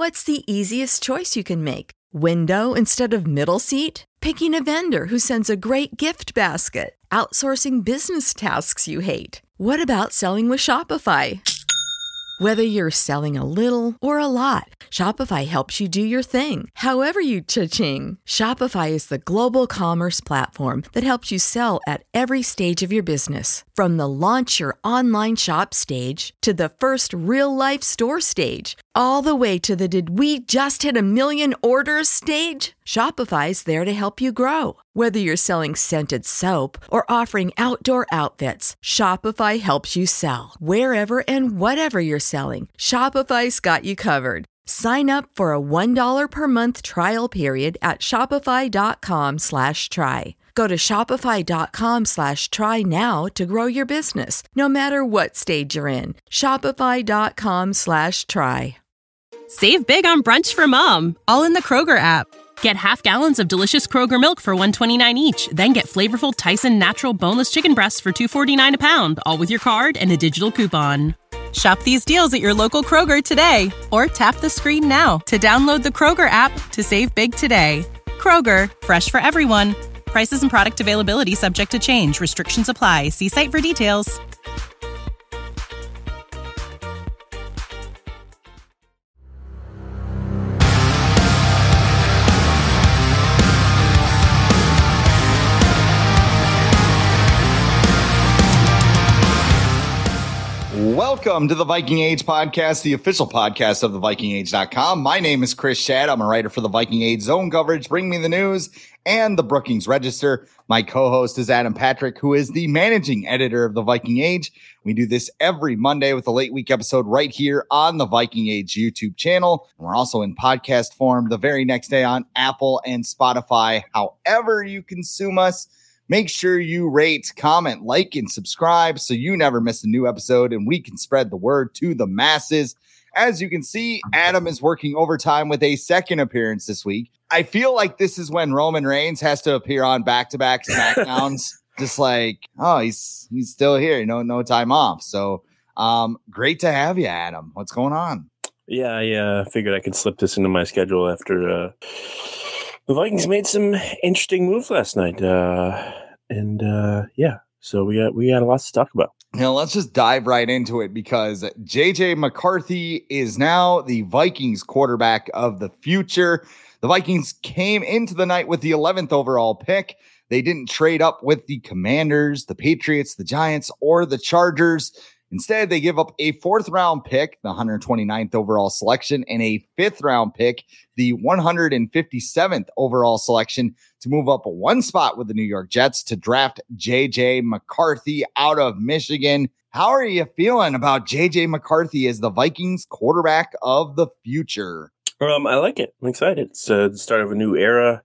What's the easiest choice you can make? Window instead of middle seat? Picking a vendor who sends a great gift basket? Outsourcing business tasks you hate? What about selling with Shopify? Whether you're selling a little or a lot, Shopify helps you do your thing, however you cha-ching. Shopify is the global commerce platform that helps you sell at every stage of your business. From the launch your online shop stage to the first real-life store stage, all the way to the did we just hit a million orders stage. Shopify's there to help you grow. Whether you're selling scented soap or offering outdoor outfits, Shopify helps you sell. Wherever and whatever you're selling, Shopify's got you covered. Sign up for a $1 per month trial period at shopify.com/try. Go to shopify.com/try now to grow your business, no matter what stage you're in. Shopify.com/try. Save big on brunch for mom, all in the Kroger app. Get half gallons of delicious Kroger milk for $1.29 each. Then get flavorful Tyson natural boneless chicken breasts for $2.49 a pound, all with your card and a digital coupon. Shop these deals at your local Kroger today, or tap the screen now to download the Kroger app to save big today. Kroger, fresh for everyone. Prices and product availability subject to change. Restrictions apply. See site for details. Welcome to the Viking Age podcast, the official podcast of thevikingage.com. My name is Chris Schad. I'm a writer for the Viking Age Zone Coverage, Bring Me the News, and the Brookings Register. My co-host is Adam Patrick, who is the managing editor of the Viking Age. We do this every Monday with a late week episode right here on the Viking Age YouTube channel. And we're also in podcast form the very next day on Apple and Spotify. However you consume us, make sure you rate, comment, like, and subscribe so you never miss a new episode and we can spread the word to the masses. As you can see, Adam is working overtime with a second appearance this week. I feel like this is when Roman Reigns has to appear on back-to-back SmackDowns. Just like, oh, he's still here, no time off. So great to have you, Adam. What's going on? Yeah, I figured I could slip this into my schedule after the Vikings made some interesting moves last night. So we got a lot to talk about. Let's just dive right into it because JJ McCarthy is now the Vikings quarterback of the future. The Vikings came into the night with the 11th overall pick. They didn't trade up with the Commanders, the Patriots, the Giants, or the Chargers. Instead, they give up a 4th round pick, the 129th overall selection, and a 5th round pick, the 157th overall selection, to move up one spot with the New York Jets to draft JJ McCarthy out of Michigan. How are you feeling about JJ McCarthy as the Vikings quarterback of the future? I like it. I'm excited. It's the start of a new era.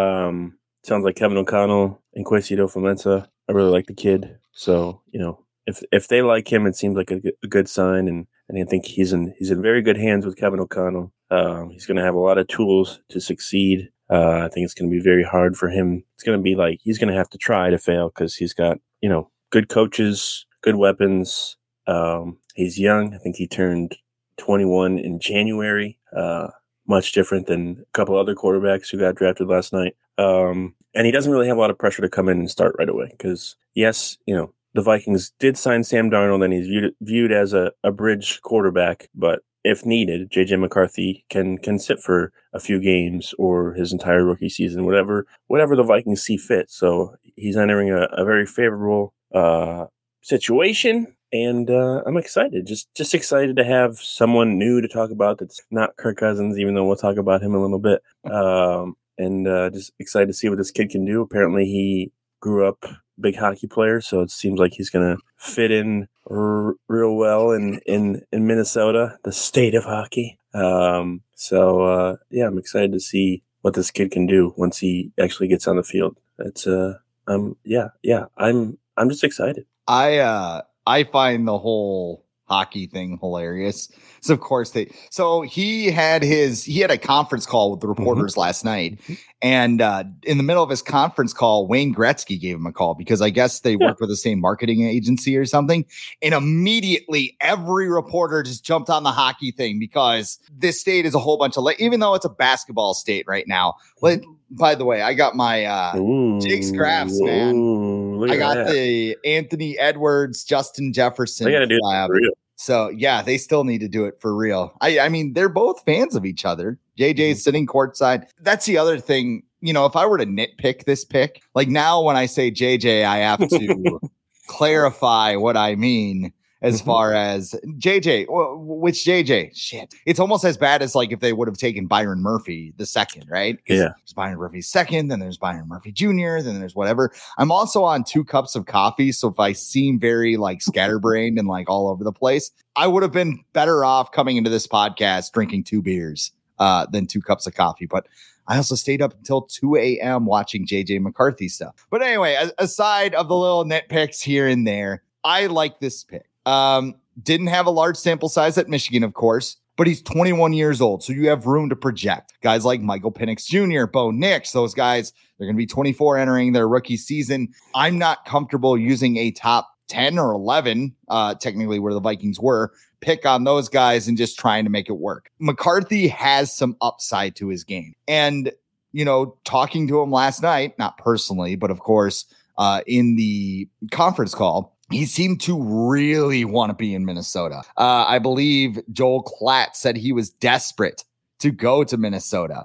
Sounds like Kevin O'Connell and Kwesi Adofo-Mensah. I really like the kid. So, if they like him, it seems like a good sign, and I think he's in very good hands with Kevin O'Connell. He's going to have a lot of tools to succeed. I think it's going to be very hard for him. It's going to be like he's going to have to try to fail because he's got good coaches, good weapons. He's young. I think he turned 21 in January. Much different than a couple other quarterbacks who got drafted last night. And he doesn't really have a lot of pressure to come in and start right away because yes, the Vikings did sign Sam Darnold, and he's viewed as a bridge quarterback. But if needed, J.J. McCarthy can sit for a few games or his entire rookie season, whatever the Vikings see fit. So he's entering a very favorable situation, and I'm excited. Just excited to have someone new to talk about that's not Kirk Cousins, even though we'll talk about him a little bit. And just excited to see what this kid can do. Apparently, he grew up big hockey player, so it seems like he's going to fit in real well in Minnesota, the state of hockey. I'm excited to see what this kid can do once he actually gets on the field. It's I'm just excited. I find the whole hockey thing hilarious. So of course he had a conference call with the reporters last night, and in the middle of his conference call, Wayne Gretzky gave him a call because I guess they work with the same marketing agency or something. And immediately every reporter just jumped on the hockey thing because this state is a whole bunch of, even though it's a basketball state right now. By the way, I got my Jake's Crafts, man. I got the Anthony Edwards, Justin Jefferson. They got to do it for real. So, yeah, they still need to do it for real. I mean, they're both fans of each other. JJ's sitting courtside. That's the other thing. If I were to nitpick this pick, like now when I say JJ, I have to clarify what I mean as far as JJ. Which JJ? Shit. It's almost as bad as like if they would have taken Byron Murphy the second, right? Yeah. There's Byron Murphy second, then there's Byron Murphy Jr., then there's whatever. I'm also on 2 cups of coffee. So if I seem very like scatterbrained and like all over the place, I would have been better off coming into this podcast drinking 2 beers than 2 cups of coffee. But I also stayed up until 2 a.m. watching JJ McCarthy stuff. But anyway, aside of the little nitpicks here and there, I like this pick. Didn't have a large sample size at Michigan, of course, but he's 21 years old. So you have room to project. Guys like Michael Penix Jr., Bo Nix, those guys, they're going to be 24 entering their rookie season. I'm not comfortable using a top 10 or 11, technically where the Vikings were, pick on those guys and just trying to make it work. McCarthy has some upside to his game. And, talking to him last night, not personally, but of course, in the conference call, he seemed to really want to be in Minnesota. I believe Joel Klatt said he was desperate to go to Minnesota.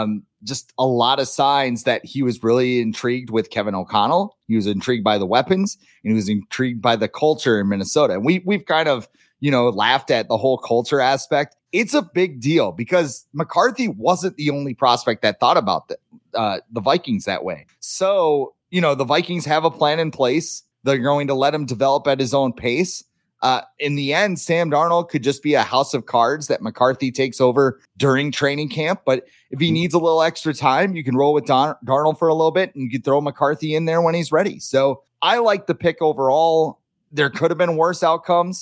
Just a lot of signs that he was really intrigued with Kevin O'Connell. He was intrigued by the weapons, and he was intrigued by the culture in Minnesota. And we've kind of, laughed at the whole culture aspect. It's a big deal because McCarthy wasn't the only prospect that thought about the Vikings that way. So, the Vikings have a plan in place. They're going to let him develop at his own pace. In the end, Sam Darnold could just be a house of cards that McCarthy takes over during training camp. But if he needs a little extra time, you can roll with Darnold for a little bit and you can throw McCarthy in there when he's ready. So I like the pick overall. There could have been worse outcomes.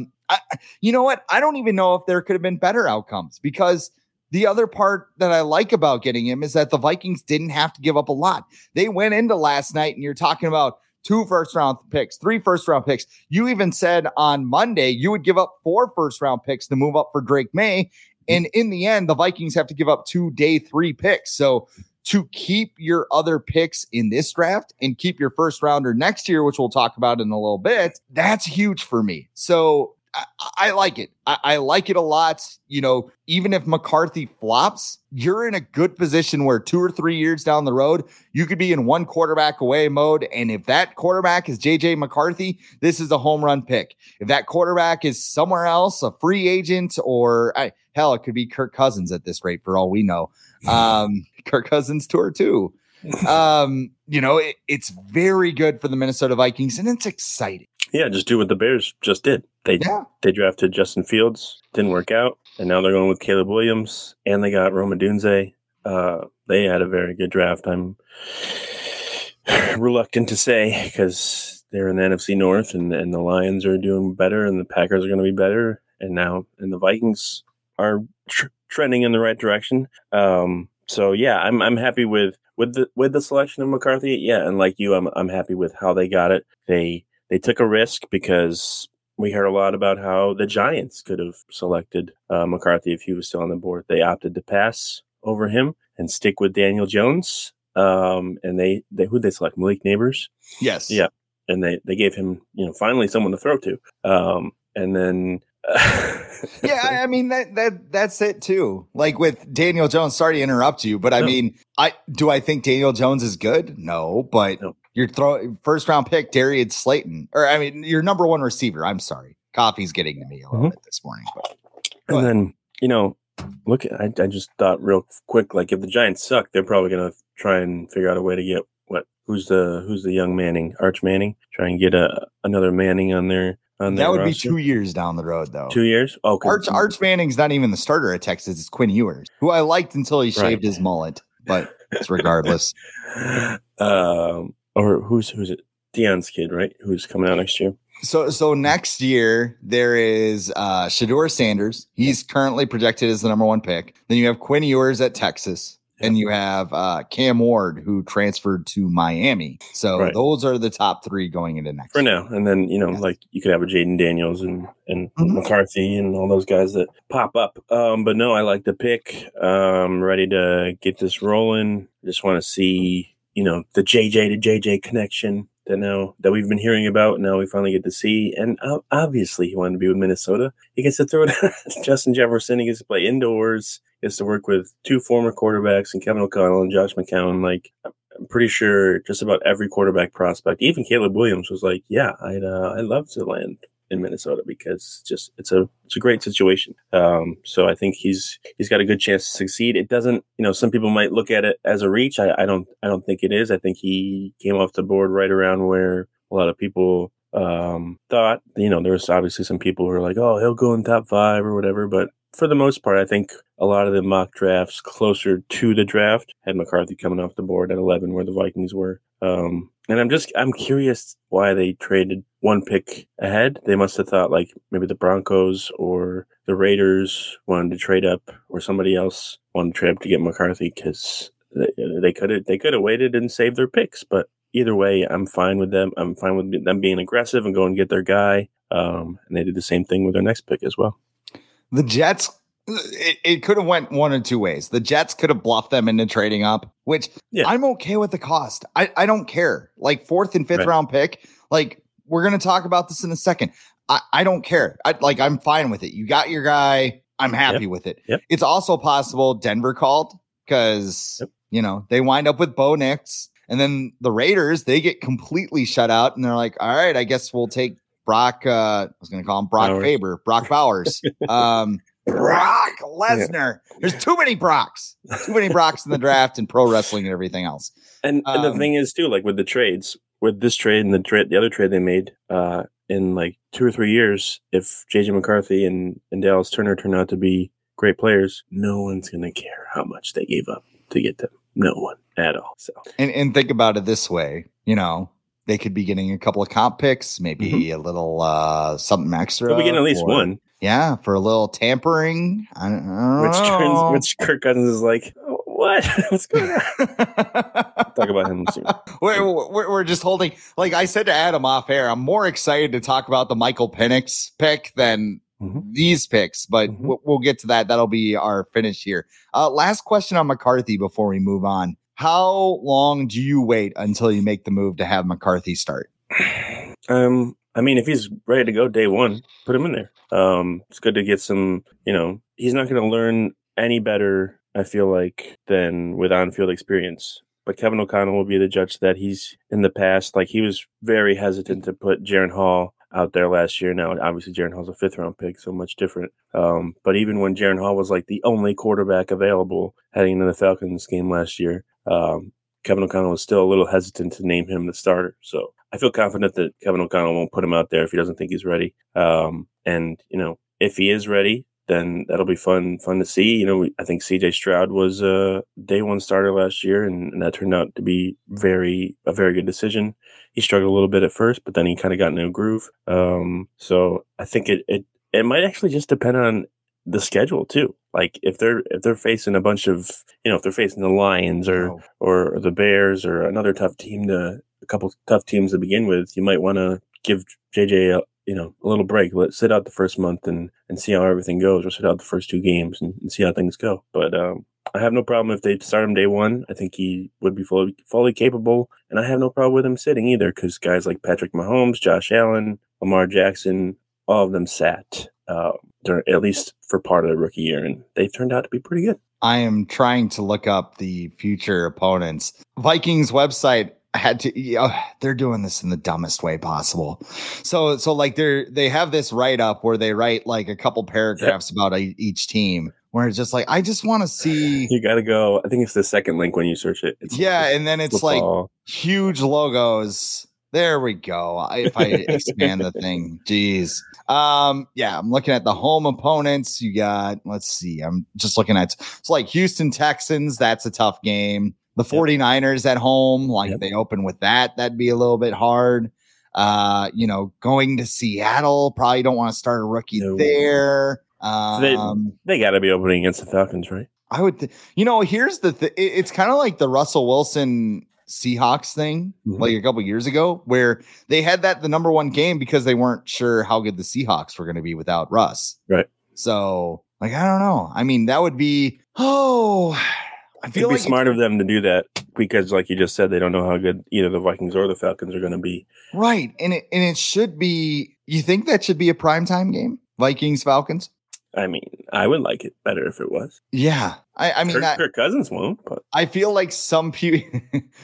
You know what? I don't even know if there could have been better outcomes because the other part that I like about getting him is that the Vikings didn't have to give up a lot. They went into last night and you're talking about 2 first-round picks, 3 first-round picks. You even said on Monday you would give up 4 first-round picks to move up for Drake May. And in the end, the Vikings have to give up 2 day 3 picks. So to keep your other picks in this draft and keep your first-rounder next year, which we'll talk about in a little bit, that's huge for me. So I like it. I like it a lot. Even if McCarthy flops, you're in a good position where 2 or 3 years down the road, you could be in 1 quarterback away mode. And if that quarterback is JJ McCarthy, this is a home run pick. If that quarterback is somewhere else, a free agent, or hell, it could be Kirk Cousins at this rate for all we know. Kirk Cousins tour too. It's very good for the Minnesota Vikings and it's exciting. Yeah, just do what the Bears just did. They drafted Justin Fields, didn't work out, and now they're going with Caleb Williams, and they got Roma Dunze. They had a very good draft. I'm reluctant to say because they're in the NFC North, and the Lions are doing better, and the Packers are going to be better, and the Vikings are trending in the right direction. So yeah, I'm happy with the selection of McCarthy. Yeah, and like you, I'm happy with how they got it. They took a risk because we heard a lot about how the Giants could have selected McCarthy if he was still on the board. They opted to pass over him and stick with Daniel Jones. And who'd they select? Malik Neighbors? Yes. Yeah. And they gave him, finally someone to throw to. And then yeah, I mean that's it too. Like with Daniel Jones, sorry to interrupt you, but I mean, I think Daniel Jones is good? No, but your first round pick, Darius Slayton, your number 1 receiver. I'm sorry. Coffee's getting to me a little bit this morning. But then, look, I just thought real quick, like if the Giants suck, they're probably going to try and figure out a way to get who's the young Manning, Arch Manning, try and get another Manning on there. That would be 2 years down the road, though. 2 years? Okay. Arch Manning's not even the starter at Texas. It's Quinn Ewers, who I liked until he shaved his mullet, but it's regardless. Or who's it? Deion's kid, right? Who's coming out next year? So next year there is Shedeur Sanders. He's currently projected as the number 1 pick. Then you have Quinn Ewers at Texas. And you have Cam Ward, who transferred to Miami. So those are the top 3 going into next for year. now. And then, like you could have a Jaden Daniels and McCarthy and all those guys that pop up. But no, I like the pick. Ready to get this rolling. Just want to see, the JJ to JJ connection that we've been hearing about. Now we finally get to see. And obviously he wanted to be with Minnesota. He gets to throw it at Justin Jefferson. He gets to play indoors. Is to work with 2 former quarterbacks and Kevin O'Connell and Josh McCown. Like, I'm pretty sure just about every quarterback prospect, even Caleb Williams, was like, "Yeah, I'd love to land in Minnesota because it's a great situation." So I think he's got a good chance to succeed. It doesn't, some people might look at it as a reach. I don't think it is. I think he came off the board right around where a lot of people thought. There was obviously some people who were like, "Oh, he'll go in top 5 or whatever," but for the most part, I think a lot of the mock drafts closer to the draft had McCarthy coming off the board at 11 where the Vikings were. And I'm curious why they traded 1 pick ahead. They must have thought like maybe the Broncos or the Raiders wanted to trade up or somebody else wanted to trade up to get McCarthy because they could have waited and saved their picks. But either way, I'm fine with them. I'm fine with them being aggressive and going and get their guy. And they did the same thing with their next pick as well. The Jets, it could have went one of 2 ways. The Jets could have bluffed them into trading up, which I'm okay with the cost. I don't care. Like 4th and 5th round pick. Like we're going to talk about this in a second. I don't care. I'm fine with it. You got your guy. I'm happy with it. Yep. It's also possible Denver called because, they wind up with Bo Nix and then the Raiders, they get completely shut out and they're like, all right, I guess we'll take Brock, I was going to call him Brock Faber, Brock Bowers, Brock Lesnar. There's too many Brocks in the draft and pro wrestling and everything else. And the thing is too, like with the trades, with this trade and the other trade they made in like 2 or 3 years, if JJ McCarthy and Dallas Turner turn out to be great players, no one's going to care how much they gave up to get them. No one at all. So and think about it this way, they could be getting a couple of comp picks, maybe a little something extra. They'll be getting at least 1. Yeah, for a little tampering. I don't know. Which Kirk Cousins is like, what? What's going on? Talk about him soon. We're just holding. Like I said to Adam off air, I'm more excited to talk about the Michael Penix pick than these picks, but we'll get to that. That'll be our finish here. Last question on McCarthy before we move on. How long do you wait until you make the move to have McCarthy start? I mean, if he's ready to go day 1, put him in there. It's good to get some, he's not going to learn any better, I feel like, than with on-field experience. But Kevin O'Connell will be the judge that he's in the past. Like he was very hesitant to put Jaren Hall out there last year. Now, obviously, Jaren Hall's a 5th round pick, so much different. But even when Jaren Hall was like the only quarterback available heading into the Falcons game last year, Kevin O'Connell was still a little hesitant to name him the starter. So I feel confident that Kevin O'Connell won't put him out there if he doesn't think he's ready. And, if he is ready, then that'll be fun to see. I think CJ Stroud was a day 1 starter last year, and that turned out to be a very good decision. He struggled a little bit at first, but then he kind of got into a groove. So I think it might actually just depend on the schedule too. Like if they're facing a bunch of, if they're facing the Lions or the Bears or another tough team, a couple tough teams to begin with, you might want to give JJ a little break. Let sit out the first month and see how everything goes, or sit out the first 2 games and see how things go. But I have no problem if they start him day 1. I think he would be fully capable, and I have no problem with him sitting either, because guys like Patrick Mahomes, Josh Allen, Lamar Jackson, all of them sat at least for part of the rookie year, and they've turned out to be pretty good. I am trying to look up the future opponents. Vikings website had to, they're doing this in the dumbest way possible. So like they have this write up where they write like a couple paragraphs about each team, where it's just like, I just want to see. You got to go. I think it's the second link when you search it. And then it's football. Like huge logos. There we go. If I expand the thing, geez. I'm looking at the home opponents. You got, let's see. I'm just looking at, it's like Houston Texans. That's a tough game. The 49ers at home, like they open with that. That'd be a little bit hard. Going to Seattle, probably don't want to start a rookie there. They got to be opening against the Falcons, right? I would, here's the thing. It's kind of like the Russell Wilson Seahawks thing, like a couple years ago, where they had the number one game because they weren't sure how good the Seahawks were going to be without Russ. Right. So, I don't know. I mean, that would be, I feel it'd be smart of them to do that because, like you just said, they don't know how good either the Vikings or the Falcons are going to be. Right. And it should be, you think that should be a primetime game? Vikings, Falcons? I mean, I would like it better if it was. Yeah. I mean, Kirk Cousins won't, but I feel like some people,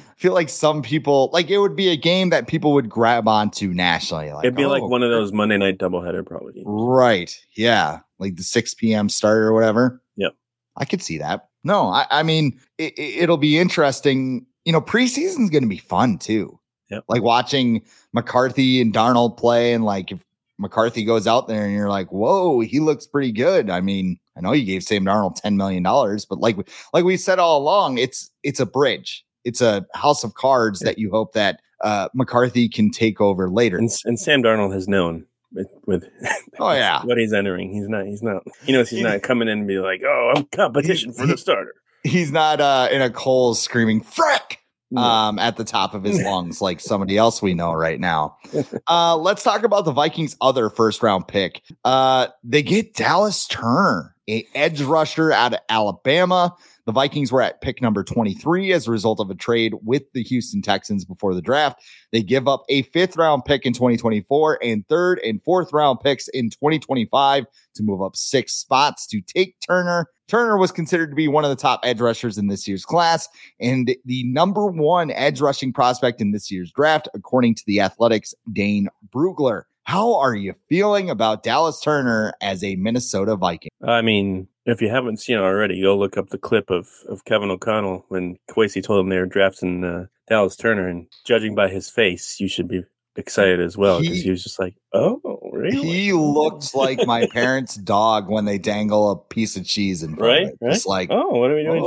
like it would be a game that people would grab onto nationally. Like, it'd be like one of those Monday night doubleheader probably. Right. Yeah. Like the 6 p.m. start or whatever. Yep. I could see that. No, I mean, it'll be interesting. Preseason's going to be fun too. Yep. Like watching McCarthy and Darnold play, and like if McCarthy goes out there and you're like, whoa, he looks pretty good. I mean, I know you gave Sam Darnold $10 million, but like we said all along, it's a bridge. It's a house of cards that you hope that McCarthy can take over later. And Sam Darnold has known with oh yeah, what he's entering. He's not. He knows he's not coming in and be like, oh, I'm competition for the starter. He's not in a Coles screaming frick at the top of his lungs like somebody else we know right now. Let's talk about the Vikings' other first round pick. They get Dallas Turner, an edge rusher out of Alabama. The Vikings were at pick number 23 as a result of a trade with the Houston Texans before the draft. They give up a 5th round pick in 2024 and 3rd and 4th round picks in 2025 to move up 6 spots to take Turner. Turner was considered to be one of the top edge rushers in this year's class and the number 1 edge rushing prospect in this year's draft, according to the Athletic's Dane Brugler. How are you feeling about Dallas Turner as a Minnesota Viking? I mean, if you haven't seen it already, go look up the clip of Kevin O'Connell when Kwesi told him they were drafting Dallas Turner, and judging by his face, you should be excited as well because he was just like, oh, really? He looked like my parents' dog when they dangle a piece of cheese in front of it. Right? Just like, oh, what are we doing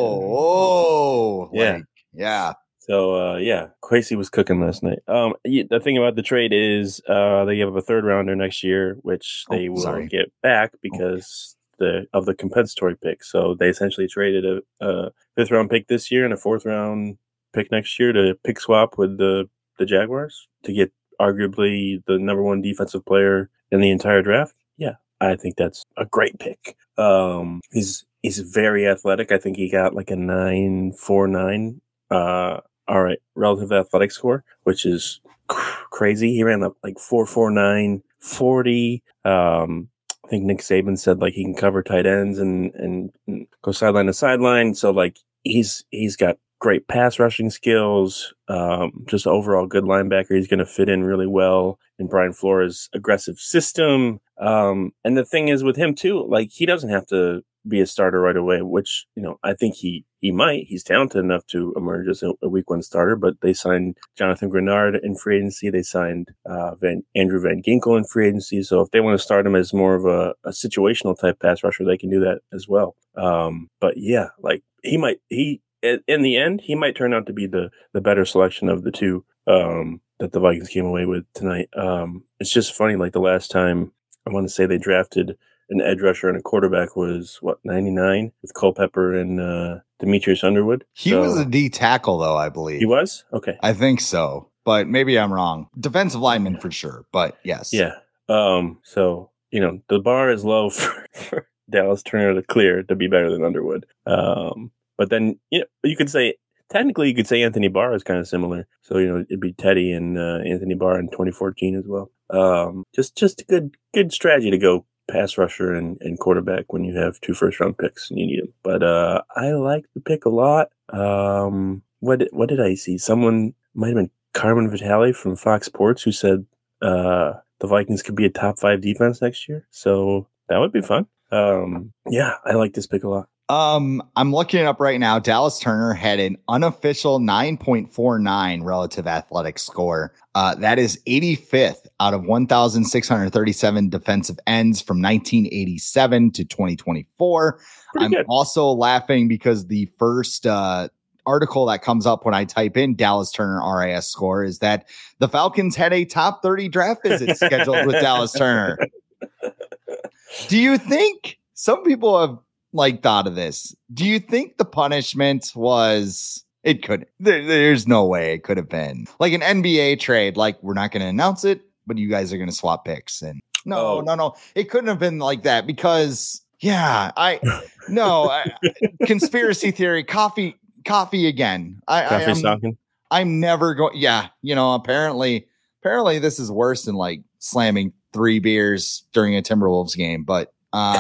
today? Yeah. So, Kwesi was cooking last night. The thing about the trade is they give up a 3rd rounder next year, which they will get back because of the compensatory pick. So they essentially traded a 5th round pick this year and a 4th round pick next year to pick swap with the Jaguars to get arguably the number 1 defensive player in the entire draft. Yeah, I think that's a great pick. He's very athletic. I think he got like a 9.49 relative athletic score, which is crazy. He ran up like 4.49 40. I think Nick Saban said like he can cover tight ends and go sideline to sideline. So like he's got great pass rushing skills, just overall good linebacker. He's going to fit in really well in Brian Flores' aggressive system. And the thing is with him too, like he doesn't have to be a starter right away, which, I think he might. He's talented enough to emerge as a week 1 starter, but they signed Jonathan Grenard in free agency. They signed Andrew Van Ginkel in free agency. So if they want to start him as more of a situational type pass rusher, they can do that as well. But yeah, like in the end, he might turn out to be the better selection of the two that the Vikings came away with tonight. It's just funny, like the last time I want to say they drafted an edge rusher and a quarterback was 99 with Culpepper and Demetrius Underwood. He was a D tackle though, I believe. He was? Okay. I think so, but maybe I'm wrong. Defensive lineman for sure, but yes. Yeah. So, the bar is low for Dallas Turner to clear to be better than Underwood. But then, you could say Anthony Barr is kind of similar. So, it'd be Teddy and Anthony Barr in 2014 as well. Just a good strategy to go pass rusher and quarterback when you have 2 first-round picks and you need them. But I like the pick a lot. What did I see? Someone might have been Carmen Vitale from Fox Sports who said the Vikings could be a top 5 defense next year. So that would be fun. Yeah, I like this pick a lot. I'm looking it up right now. Dallas Turner had an unofficial 9.49 relative athletic score. That is 85th out of 1,637 defensive ends from 1987 to 2024. I'm also laughing because the first article that comes up when I type in Dallas Turner RAS score is that the Falcons had a top 30 draft visit scheduled with Dallas Turner. Do you think some people have thought of this? Do you think the punishment was there's no way it could have been like an NBA trade? Like, we're not going to announce it, but you guys are going to swap picks. And no, it couldn't have been like that because conspiracy theory, coffee again. I'm never going. Yeah. Apparently this is worse than like slamming 3 beers during a Timberwolves game, but,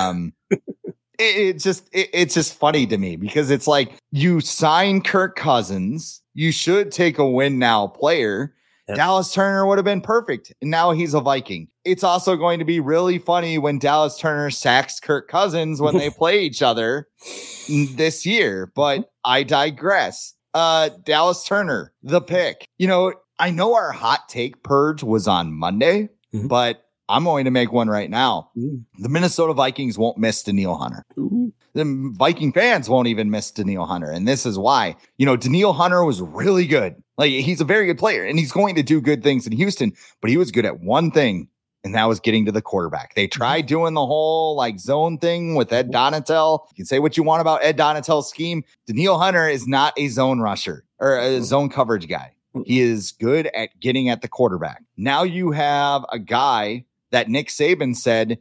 it's just funny to me because it's like you sign Kirk Cousins. You should take a win now player. Yep. Dallas Turner would have been perfect. And now he's a Viking. It's also going to be really funny when Dallas Turner sacks Kirk Cousins when they play each other this year. But I digress. Dallas Turner, the pick. I know our hot take purge was on Monday, but I'm going to make one right now. The Minnesota Vikings won't miss Danielle Hunter. The Viking fans won't even miss Danielle Hunter. And this is why. Danielle Hunter was really good. Like, he's a very good player, and he's going to do good things in Houston, but he was good at one thing, and that was getting to the quarterback. They tried doing the whole zone thing with Ed Donatel. You can say what you want about Ed Donatel's scheme. Danielle Hunter is not a zone rusher or a zone coverage guy. He is good at getting at the quarterback. Now you have a guy that Nick Saban said,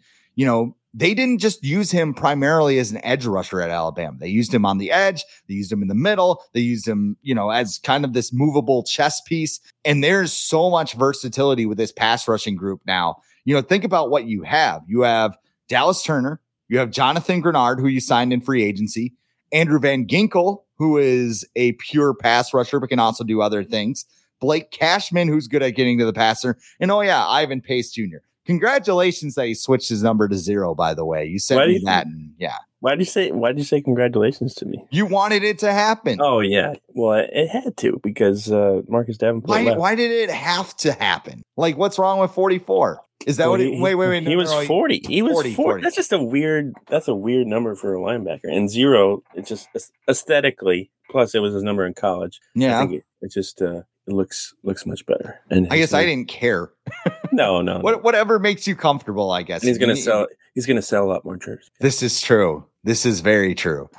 they didn't just use him primarily as an edge rusher at Alabama. They used him on the edge. They used him in the middle. They used him, as kind of this movable chess piece. And there's so much versatility with this pass rushing group now. Think about what you have. You have Dallas Turner. You have Jonathan Grenard, who you signed in free agency. Andrew Van Ginkel, who is a pure pass rusher, but can also do other things. Blake Cashman, who's good at getting to the passer. And Ivan Pace Jr. Congratulations that he switched his number to 0, by the way. You sent me that. And Why'd you say congratulations to me? You wanted it to happen. Oh, yeah. Well, it had to because Marcus Davenport left. Why did it have to happen? Like, what's wrong with 44? Is that what it? Wait. He was 40. He was 40. That's just a weird number for a linebacker. And 0, it's just aesthetically. Plus, it was his number in college. Yeah. I think it just it looks much better. And I guess I didn't care. No. Whatever makes you comfortable, I guess. And he's gonna sell a lot more jerseys. This is true. This is very true.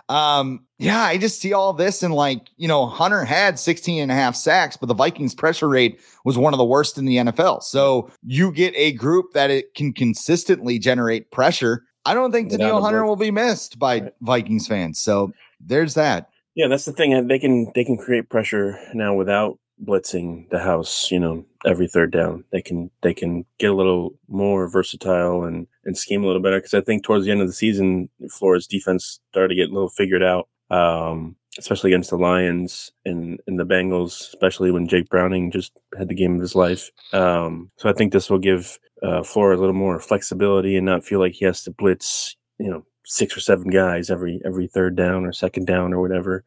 I just see all this and Hunter had 16.5 sacks, but the Vikings pressure rate was one of the worst in the NFL. So you get a group that it can consistently generate pressure. I don't think Danielle Hunter will be missed by Vikings fans. So there's that. Yeah, that's the thing. They can create pressure now without blitzing the house, every third down. They can get a little more versatile and scheme a little better. Because I think towards the end of the season, Florida's defense started to get a little figured out, especially against the Lions and the Bengals, especially when Jake Browning just had the game of his life. So I think this will give Florida a little more flexibility and not feel like he has to blitz, 6 or 7 guys every third down or second down or whatever.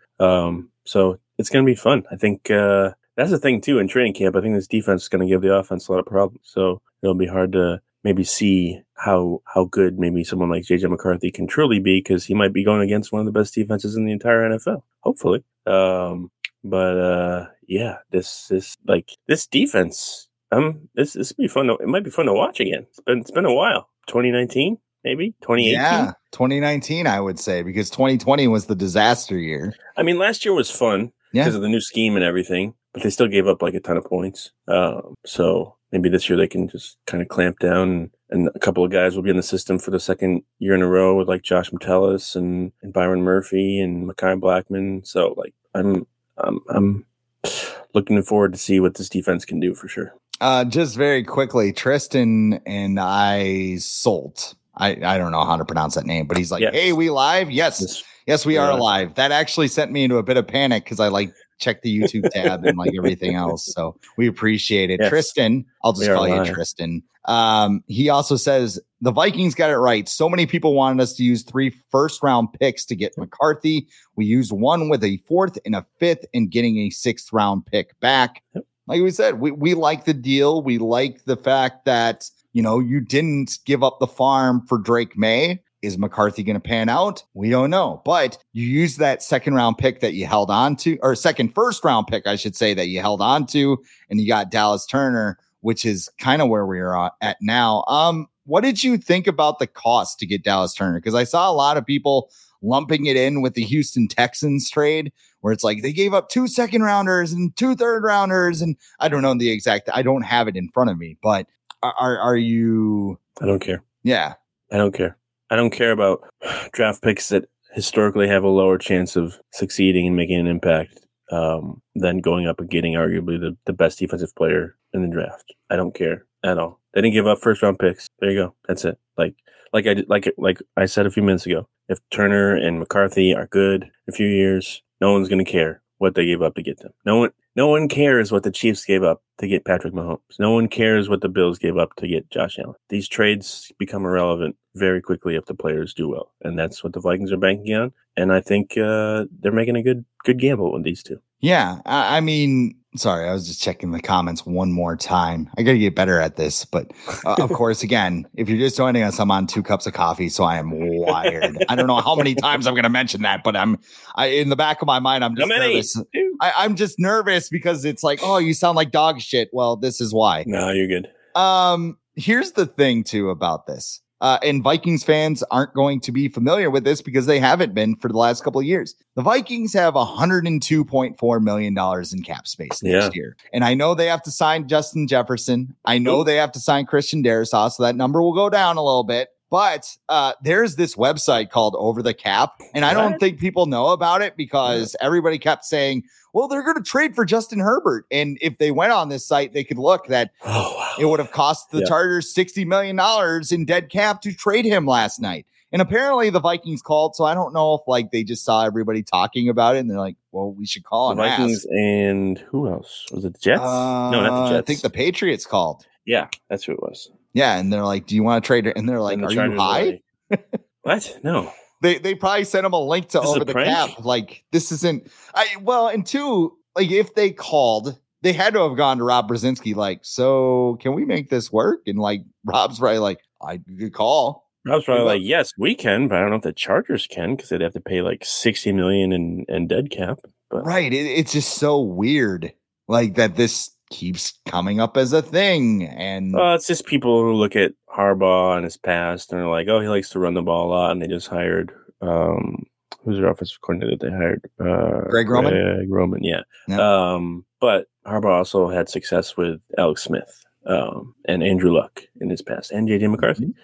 So it's going to be fun. I think that's the thing too in training camp. I think this defense is going to give the offense a lot of problems. So it'll be hard to maybe see how good maybe someone like JJ McCarthy can truly be, because he might be going against one of the best defenses in the entire NFL. Hopefully. This defense. This will be fun. It might be fun to watch again. It's been a while. 2019. Maybe 2018. Yeah, 2019, I would say, because 2020 was the disaster year. I mean, last year was fun because of the new scheme and everything, but they still gave up a ton of points. So maybe this year they can just kind of clamp down, and a couple of guys will be in the system for the second year in a row with Josh Metellus and Byron Murphy and Mekhi Blackman. So I'm looking forward to see what this defense can do for sure. Just very quickly, Tristan and I sold. I don't know how to pronounce that name, but he's like, yes. Hey, we live? Yes, we are live. That actually sent me into a bit of panic because I check the YouTube tab and everything else. So we appreciate it. Yes. Tristan, I'll just call you Tristan. He also says the Vikings got it right. So many people wanted us to use 3 first-round picks to get McCarthy. We used 1 with a 4th and a 5th and getting a 6th-round pick back. Yep. Like we said, we like the deal. We like the fact that, you didn't give up the farm for Drake May. Is McCarthy going to pan out? We don't know. But you use that second round pick that you held on to, or first round pick, I should say, that you held on to, and you got Dallas Turner, which is kind of where we are at now. What did you think about the cost to get Dallas Turner? Because I saw a lot of people lumping it in with the Houston Texans trade, where it's like they gave up 2 second rounders and 2 third rounders. And I don't know the exact, I don't have it in front of me, but are you? I don't care. Yeah. I don't care. I don't care about draft picks that historically have a lower chance of succeeding and making an impact than going up and getting arguably the best defensive player in the draft. I don't care at all. They didn't give up first round picks. There you go. That's it. Like I said a few minutes ago, if Turner and McCarthy are good in a few years, no one's going to care what they gave up to get them. No one cares what the Chiefs gave up to get Patrick Mahomes. No one cares what the Bills gave up to get Josh Allen. These trades become irrelevant very quickly if the players do well. And that's what the Vikings are banking on. And I think they're making a good gamble with these two. Yeah. I mean, sorry, I was just checking the comments one more time. I got to get better at this. But of course, again, if you're just joining us, I'm on 2 cups of coffee, so I am wired. I don't know how many times I'm going to mention that, but in the back of my mind, I'm just nervous. I'm just nervous because it's like, oh, you sound like dog shit. Well, this is why. No, you're good. Here's the thing, too, about this. And Vikings fans aren't going to be familiar with this because they haven't been for the last couple of years. The Vikings have $102.4 million in cap space next year. And I know they have to sign Justin Jefferson. I know they have to sign Christian Darrisaw, so that number will go down a little bit. But there's this website called Over the Cap, and I don't think people know about it because everybody kept saying, well, they're going to trade for Justin Herbert. And if they went on this site, they could look that it would have cost the Chargers $60 million in dead cap to trade him last night. And apparently the Vikings called, so I don't know if they just saw everybody talking about it and they're like, well, we should call the Vikings and who else? Was it the Jets? No, not the Jets. I think the Patriots called. Yeah, that's who it was. Yeah, and they're like, do you want to trade it? And they're like, are you high? What? No. They probably sent him a link to Over the Cap. Like, this isn't and two, if they called, they had to have gone to Rob Brzezinski, so can we make this work? And Rob's probably like, I could call. Rob's probably like, yes, we can, but I don't know if the Chargers can because they'd have to pay $60 million in dead cap. But. Right. It's just so weird that this keeps coming up as a thing. And it's just people who look at Harbaugh and his past and are like, oh, he likes to run the ball a lot. And they just hired who's their offensive coordinator that they hired? Greg Roman. Greg Roman, yeah. But Harbaugh also had success with Alex Smith and Andrew Luck in his past, and JJ McCarthy.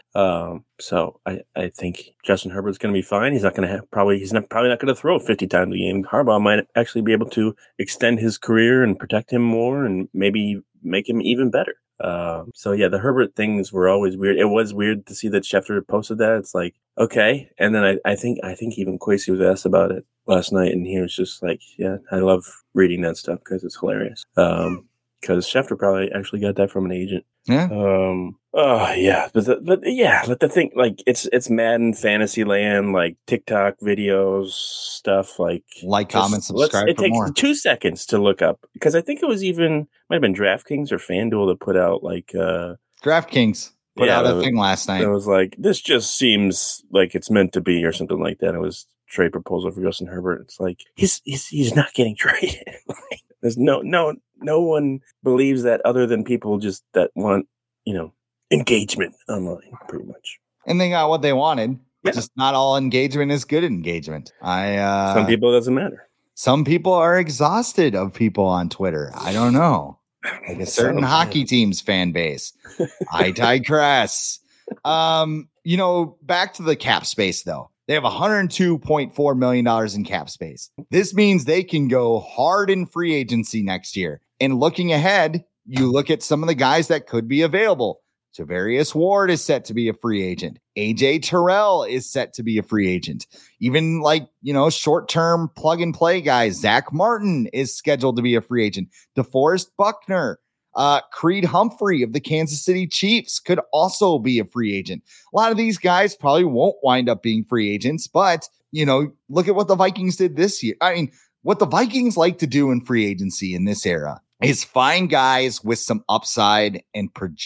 So I think Justin Herbert's going to be fine. He's not going to probably not going to throw 50 times a game. Harbaugh might actually be able to extend his career and protect him more, and maybe make him even better. So yeah, the Herbert things were always weird. It was weird to see that Schefter posted that. It's like, okay. And then I think even Kwesi was asked about it last night, and he was just like, yeah, I love reading that stuff because it's hilarious. Because Schefter probably actually got that from an agent. Yeah. But the thing, it's Madden fantasy land, TikTok videos, stuff comment, subscribe. It takes more. 2 seconds to look up because I think it was might have been DraftKings or FanDuel that put out DraftKings put out a thing last night. It was like, this just seems like it's meant to be or something like that. It was trade proposal for Justin Herbert. It's like he's not getting traded. There's no one believes that other than people just that want, engagement online, pretty much. And they got what they wanted. Yeah. Just not all engagement is good engagement. Some people, it doesn't matter. Some people are exhausted of people on Twitter. I don't know. Like a certain hockey team's fan base. I digress. Back to the cap space, though. They have $102.4 million in cap space. This means they can go hard in free agency next year. And looking ahead, you look at some of the guys that could be available. Tavarius Ward is set to be a free agent. AJ Terrell is set to be a free agent. Even short-term plug-and-play guys. Zach Martin is scheduled to be a free agent. DeForest Buckner. Creed Humphrey of the Kansas City Chiefs could also be a free agent. A lot of these guys probably won't wind up being free agents, but, look at what the Vikings did this year. I mean, what the Vikings like to do in free agency in this era is find guys with some upside and project.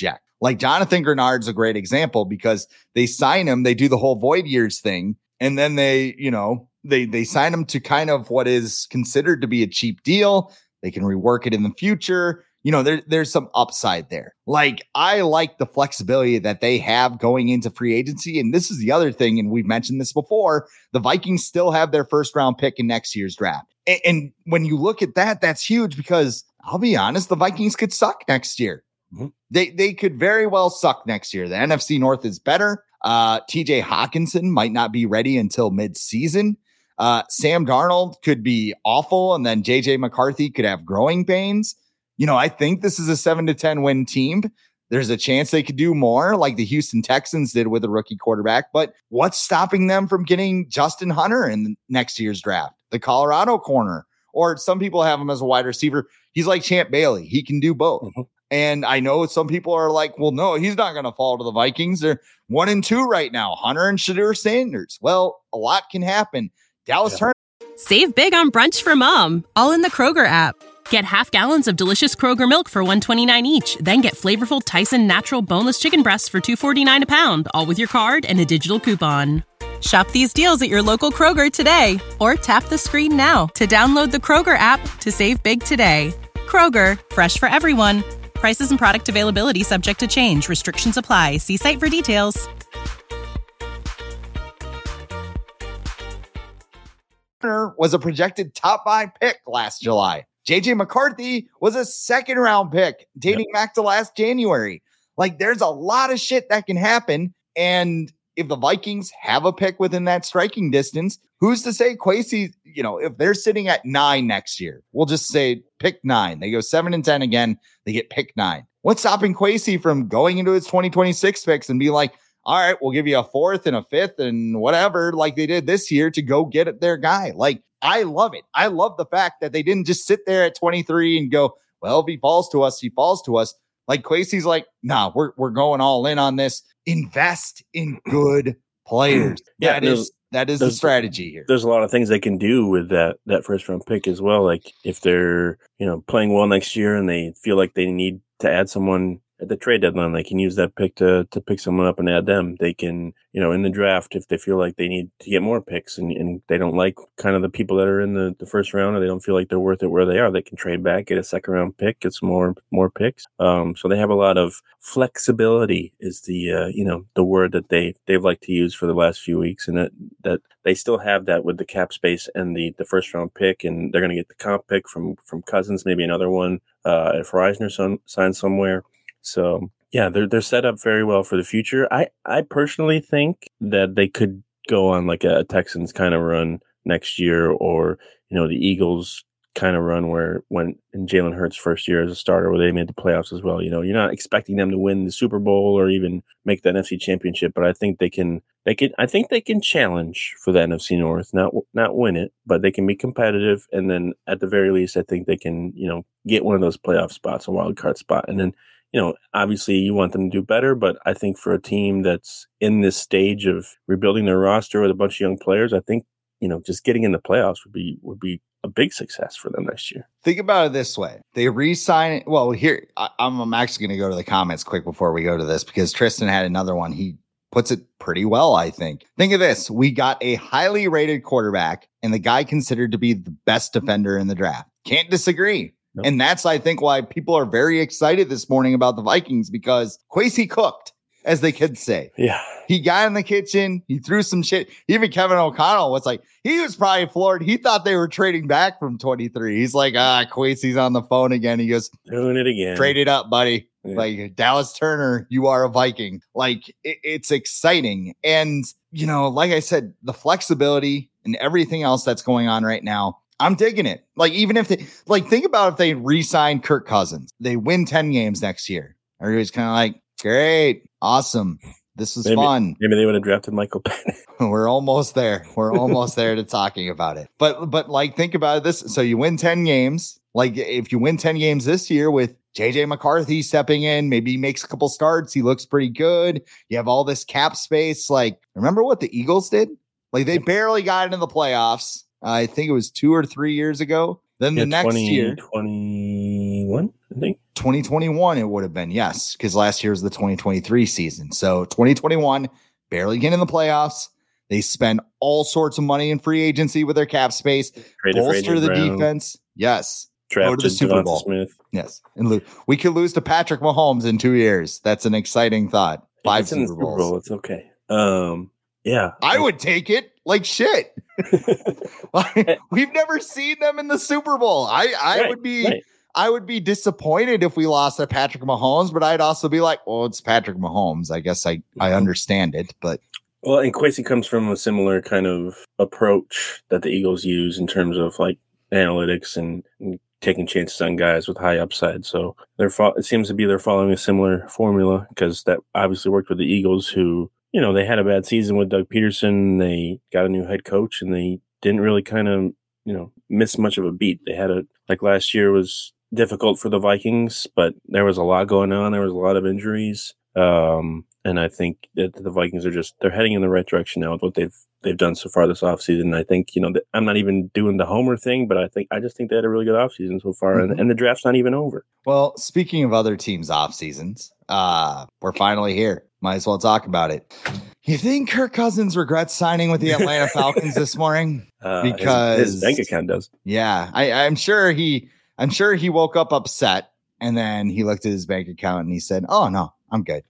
Like Jonathan Grenard's a great example because they sign him, they do the whole void years thing. And then they sign him to kind of what is considered to be a cheap deal. They can rework it in the future. There's some upside there. Like, I like the flexibility that they have going into free agency. And this is the other thing. And we've mentioned this before. The Vikings still have their first round pick in next year's draft. And when you look at that, that's huge because I'll be honest, the Vikings could suck next year. Mm-hmm. They could very well suck next year. The NFC North is better. TJ Hawkinson might not be ready until mid-season. Sam Darnold could be awful. And then JJ McCarthy could have growing pains. I think this is a 7-10 win team. There's a chance they could do more like the Houston Texans did with a rookie quarterback. But what's stopping them from getting Justin Hunter in next year's draft? The Colorado corner, or some people have him as a wide receiver. He's like Champ Bailey. He can do both. Mm-hmm. And I know some people are like, well, no, he's not going to fall to the Vikings. They're 1-2 right now. Hunter and Shadur Sanders. Well, a lot can happen. Dallas Turner. Save big on brunch for mom, all in the Kroger app. Get half gallons of delicious Kroger milk for $1.29 each. Then get flavorful Tyson natural boneless chicken breasts for $2.49 a pound, all with your card and a digital coupon. Shop these deals at your local Kroger today, or tap the screen now to download the Kroger app to save big today. Kroger, fresh for everyone. Prices and product availability subject to change. Restrictions apply. See site for details. Was a projected top 5 pick last July. JJ McCarthy was a second round pick dating back to last January. Like, there's a lot of shit that can happen. And if the Vikings have a pick within that striking distance, who's to say Kwesi, if they're sitting at 9 next year, we'll just say pick 9. They go 7-10 again. They get pick 9. What's stopping Kwesi from going into his 2026 picks and be like, all right, we'll give you a 4th and a 5th and whatever, like they did this year, to go get their guy. Like, I love it. I love the fact that they didn't just sit there at 23 and go, well, if he falls to us, he falls to us. Like, Kwesi's like, nah, we're going all in on this. Invest in good players. That is the strategy here. There's a lot of things they can do with that first round pick as well. Like, if they're, playing well next year and they feel like they need to add someone at the trade deadline, they can use that pick to pick someone up and add them. They can, in the draft, if they feel like they need to get more picks and they don't like kind of the people that are in the first round, or they don't feel like they're worth it where they are, they can trade back, get a second round pick, get some more picks. So they have a lot of flexibility is the word that they've liked to use for the last few weeks, and that they still have that with the cap space and the first round pick, and they're going to get the comp pick from Cousins, maybe another one if Reisner signs somewhere. So yeah, they're set up very well for the future. I personally think that they could go on like a Texans kind of run next year, or the Eagles kind of run when in Jalen Hurts' first year as a starter, where they made the playoffs as well. You're not expecting them to win the Super Bowl or even make the NFC Championship, but I think they can challenge for the NFC North, not win it, but they can be competitive. And then at the very least, I think they can get one of those playoff spots, a wild card spot, and then. Obviously you want them to do better, but I think for a team that's in this stage of rebuilding their roster with a bunch of young players, I think, just getting in the playoffs would be a big success for them next year. Think about it this way. They re-sign it. Well, here, I'm actually going to go to the comments quick before we go to this, because Tristan had another one. He puts it pretty well, I think. Think of this. We got a highly rated quarterback and the guy considered to be the best defender in the draft. Can't disagree. Nope. And that's, I think, why people are very excited this morning about the Vikings, because Kwesi cooked, as the kids say. Yeah. He got in the kitchen. He threw some shit. Even Kevin O'Connell was like, he was probably floored. He thought they were trading back from 23. He's like, Kwesi's on the phone again. He goes, doing it again. Trade it up, buddy. Yeah. Like, Dallas Turner, you are a Viking. Like, it's exciting. And, like I said, the flexibility and everything else that's going on right now, I'm digging it. Like, even if they, think about if they re-sign Kirk Cousins, they win 10 games next year. Everybody's kind of like, great, awesome. This was fun. Maybe they would have drafted Michael Penix. We're almost there. We're almost there to talking about it. But think about this. So you win 10 games. Like, if you win 10 games this year with JJ McCarthy stepping in, maybe he makes a couple starts. He looks pretty good. You have all this cap space. Like, remember what the Eagles did? Like, they barely got into the playoffs. I think it was 2 or 3 years ago. Then the next year, 21 2021, I think. 2021 it would have been, yes, because last year was the 2023 season. So 2021, barely getting in the playoffs. They spend all sorts of money in free agency with their cap space, bolster the defense. Yes. Go to the Super Bowl. Smith. Yes. And we could lose to Patrick Mahomes in 2 years. That's an exciting thought. 5 Super Bowls. Bowl, it's okay. Yeah. I would take it like shit. We've never seen them in the Super Bowl. I would be disappointed if we lost to Patrick Mahomes, but I'd also be like, well, it's Patrick Mahomes. I guess I understand it, but. Well, and Kwesi comes from a similar kind of approach that the Eagles use in terms of like analytics and taking chances on guys with high upside. So it seems to be they're following a similar formula, because that obviously worked with the Eagles, who, you know, they had a bad season with Doug Peterson. They got a new head coach and they didn't really kind of, you know, miss much of a beat. They had like last year was difficult for the Vikings, but there was a lot going on. There was a lot of injuries. And I think that the Vikings they're heading in the right direction now with what they've done so far this offseason. I think, you know, I'm not even doing the homer thing, but I just think they had a really good offseason so far, and the draft's not even over. Well, speaking of other teams' off seasons, we're finally here. Might as well talk about it. You think Kirk Cousins regrets signing with the Atlanta Falcons this morning? Because his bank account does. Yeah, I'm sure he woke up upset, and then he looked at his bank account and he said, "Oh no, I'm good.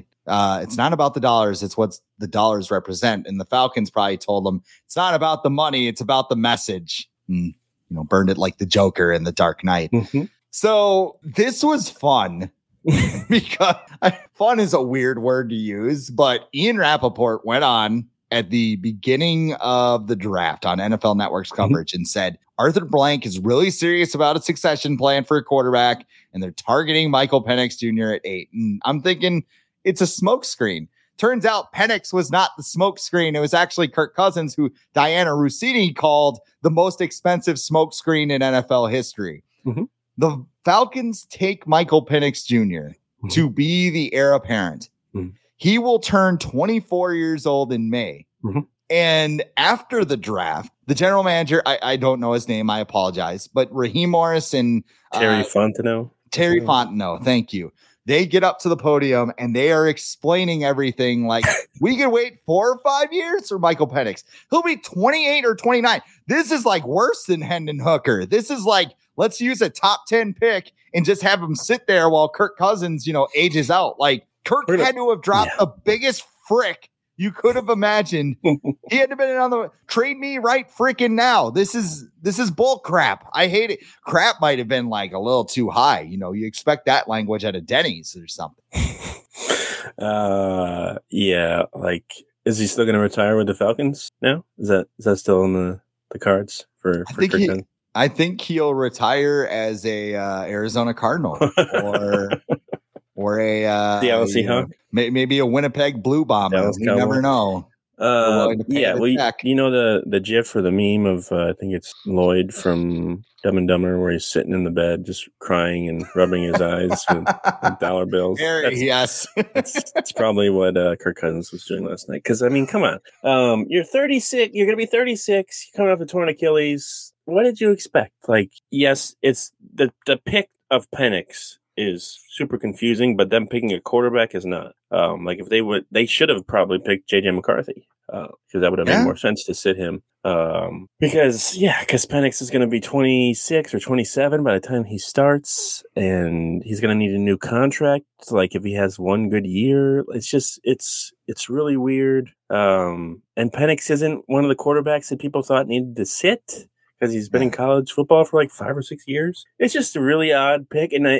It's not about the dollars. It's what the dollars represent." And the Falcons probably told him it's not about the money. It's about the message. And, you know, burned it like the Joker in The Dark Knight. Mm-hmm. So this was fun because fun is a weird word to use, but Ian Rappaport went on at the beginning of the draft on NFL Network's coverage and said, Arthur Blank is really serious about a succession plan for a quarterback, and they're targeting Michael Penix Jr. at 8. And I'm thinking, it's a smokescreen. Turns out Penix was not the smokescreen. It was actually Kirk Cousins, who Diana Russini called the most expensive smokescreen in NFL history. Mm-hmm. The Falcons take Michael Penix Jr. to be the heir apparent. Mm-hmm. He will turn 24 years old in May. Mm-hmm. And after the draft, the general manager, I don't know his name, I apologize, but Raheem Morris and Terry Fontenot. Terry Fontenot, thank you. They get up to the podium and they are explaining everything like, we can wait 4 or 5 years for Michael Penix. He'll be 28 or 29. This is like worse than Hendon Hooker. This is like, let's use a top 10 pick and just have him sit there while Kirk Cousins, you know, ages out. Like Kirk had to have dropped the biggest frick you could have imagined. He had to been on the trade me right freaking now. This is bull crap. I hate it. Crap might have been like a little too high. You know, you expect that language at a Denny's or something. Yeah. Like, is he still going to retire with the Falcons now? Is that still in the cards for Kirk? I think he'll retire as a Arizona Cardinal or a Seattle Seahawks. Maybe a Winnipeg Blue Bomber. You never know. Yeah, well, you know the GIF or the meme of I think it's Lloyd from Dumb and Dumber, where he's sitting in the bed just crying and rubbing his eyes with dollar bills. Yes, that's probably what Kirk Cousins was doing last night. Because I mean, come on, you're 36. You're gonna be 36. You're coming off a torn Achilles. What did you expect? Like, yes, it's the pick of Penix is super confusing, but them picking a quarterback is not. Like if they should have probably picked JJ McCarthy because that would have made more sense to sit him. Because Penix is going to be 26 or 27 by the time he starts, and he's going to need a new contract. Like if he has one good year, it's really weird. And Penix isn't one of the quarterbacks that people thought needed to sit, because he's been in college football for like 5 or 6 years. It's just a really odd pick. And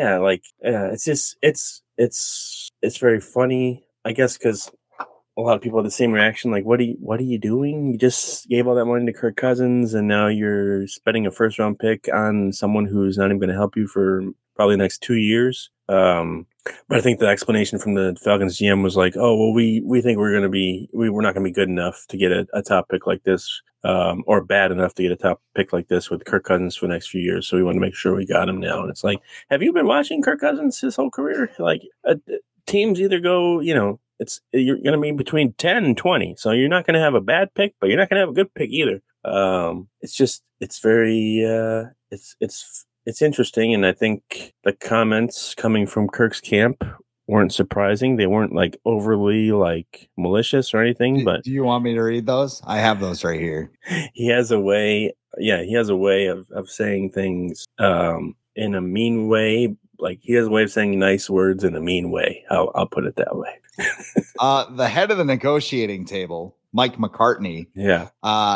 it's very funny, I guess, because a lot of people have the same reaction. Like, what are you doing? You just gave all that money to Kirk Cousins, and now you're spending a first round pick on someone who's not even going to help you for probably the next 2 years. But I think the explanation from the Falcons GM was like, oh, well, we think we're not going to be good enough to get a top pick like this, or bad enough to get a top pick like this with Kirk Cousins for the next few years. So we want to make sure we got him now. And it's like, have you been watching Kirk Cousins his whole career? Like teams either go, you know, you're going to be between 10 and 20. So you're not going to have a bad pick, but you're not going to have a good pick either. It's very, it's it's interesting, and I think the comments coming from Kirk's camp weren't surprising. They weren't like overly like malicious or anything. But do you want me to read those? I have those right here. He has a way. Yeah, he has a way of saying things in a mean way. Like he has a way of saying nice words in a mean way. I'll put it that way. The head of the negotiating table, Mike McCartney. Yeah.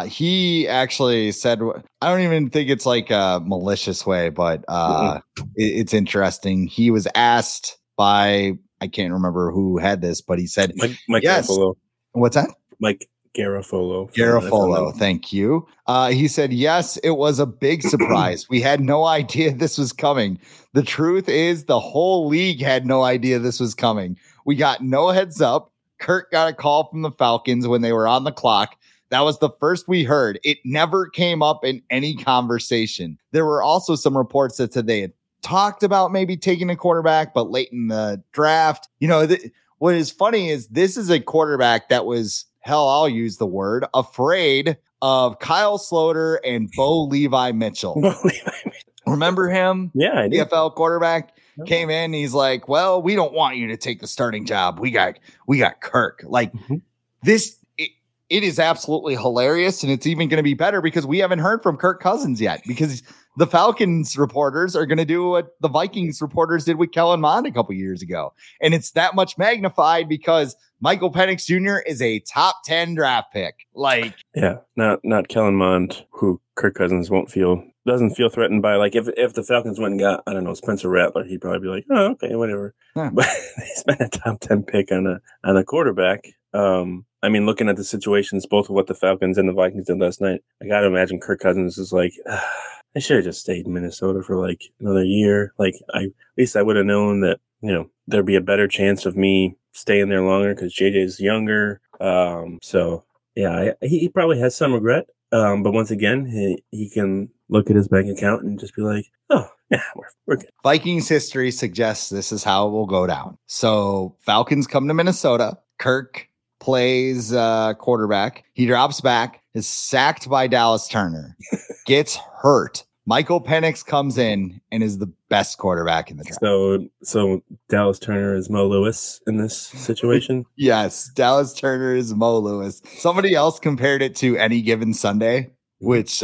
He actually said, I don't even think it's like a malicious way, but it's interesting. He was asked by, I can't remember who had this, but he said, Mike yes. Garofalo. What's that? Mike Garofalo. Garofalo, thank you. He said, yes, it was a big surprise. We had no idea this was coming. The truth is the whole league had no idea this was coming. We got no heads up. Kirk got a call from the Falcons when they were on the clock. That was the first we heard. It never came up in any conversation. There were also some reports that said they had talked about maybe taking a quarterback, but late in the draft. You know, what is funny is this is a quarterback that was, hell, I'll use the word, afraid of Kyle Sloter and Bo Levi Mitchell. Remember him? Yeah, I do. NFL quarterback came in. He's like, well, we don't want you to take the starting job. We got Kirk. Like this, it is absolutely hilarious. And it's even going to be better because we haven't heard from Kirk Cousins yet, because the Falcons reporters are going to do what the Vikings reporters did with Kellen Mond a couple years ago. And it's that much magnified because Michael Penix Jr. is a top 10 draft pick. Like, yeah, not Kellen Mond, who Kirk Cousins doesn't feel threatened by. Like if the Falcons went and got, I don't know, Spencer Rattler, he'd probably be like, oh, okay, whatever. Yeah. But they spent a top 10 pick on a quarterback. I mean, looking at the situations, both of what the Falcons and the Vikings did last night, I got to imagine Kirk Cousins is like, I should have just stayed in Minnesota for like another year. Like at least I would have known that, you know, there'd be a better chance of me staying there longer because JJ's younger. So yeah, he probably has some regret. But once again, he can look at his bank account and just be like, oh, yeah, we're good. Vikings history suggests this is how it will go down. So Falcons come to Minnesota. Kirk plays quarterback. He drops back, is sacked by Dallas Turner, gets hurt. Michael Penix comes in and is the best quarterback in the draft. So Dallas Turner is Mo Lewis in this situation? Yes, Dallas Turner is Mo Lewis. Somebody else compared it to Any Given Sunday, which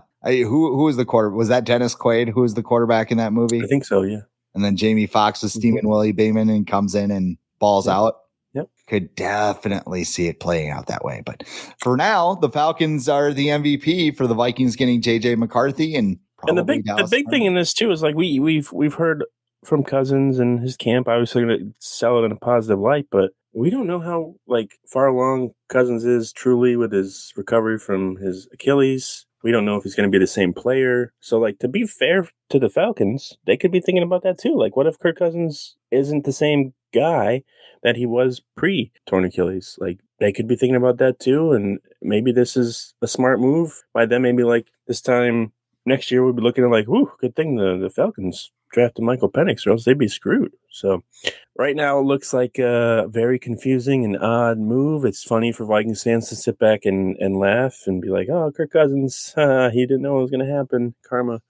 who was the quarterback? Was that Dennis Quaid who was the quarterback in that movie? I think so, yeah. And then Jamie Foxx was steaming Willie Beeman and comes in and balls out. Yep. Could definitely see it playing out that way. But for now, the Falcons are the MVP for the Vikings getting JJ McCarthy and the big thing in this too is like we've heard from Cousins and his camp, obviously going to sell it in a positive light, but we don't know how like far along Cousins is truly with his recovery from his Achilles. We don't know if he's going to be the same player. So like, to be fair to the Falcons, they could be thinking about that too. Like, what if Kirk Cousins isn't the same guy that he was pre-torn Achilles? Like, they could be thinking about that too. And maybe this is a smart move by them. Maybe like this time next year, we'll be looking at like, whoo, good thing the Falcons drafted Michael Penix, or else they'd be screwed. So right now it looks like a very confusing and odd move. It's funny for Vikings fans to sit back and laugh and be like, oh, Kirk Cousins, he didn't know it was going to happen. Karma.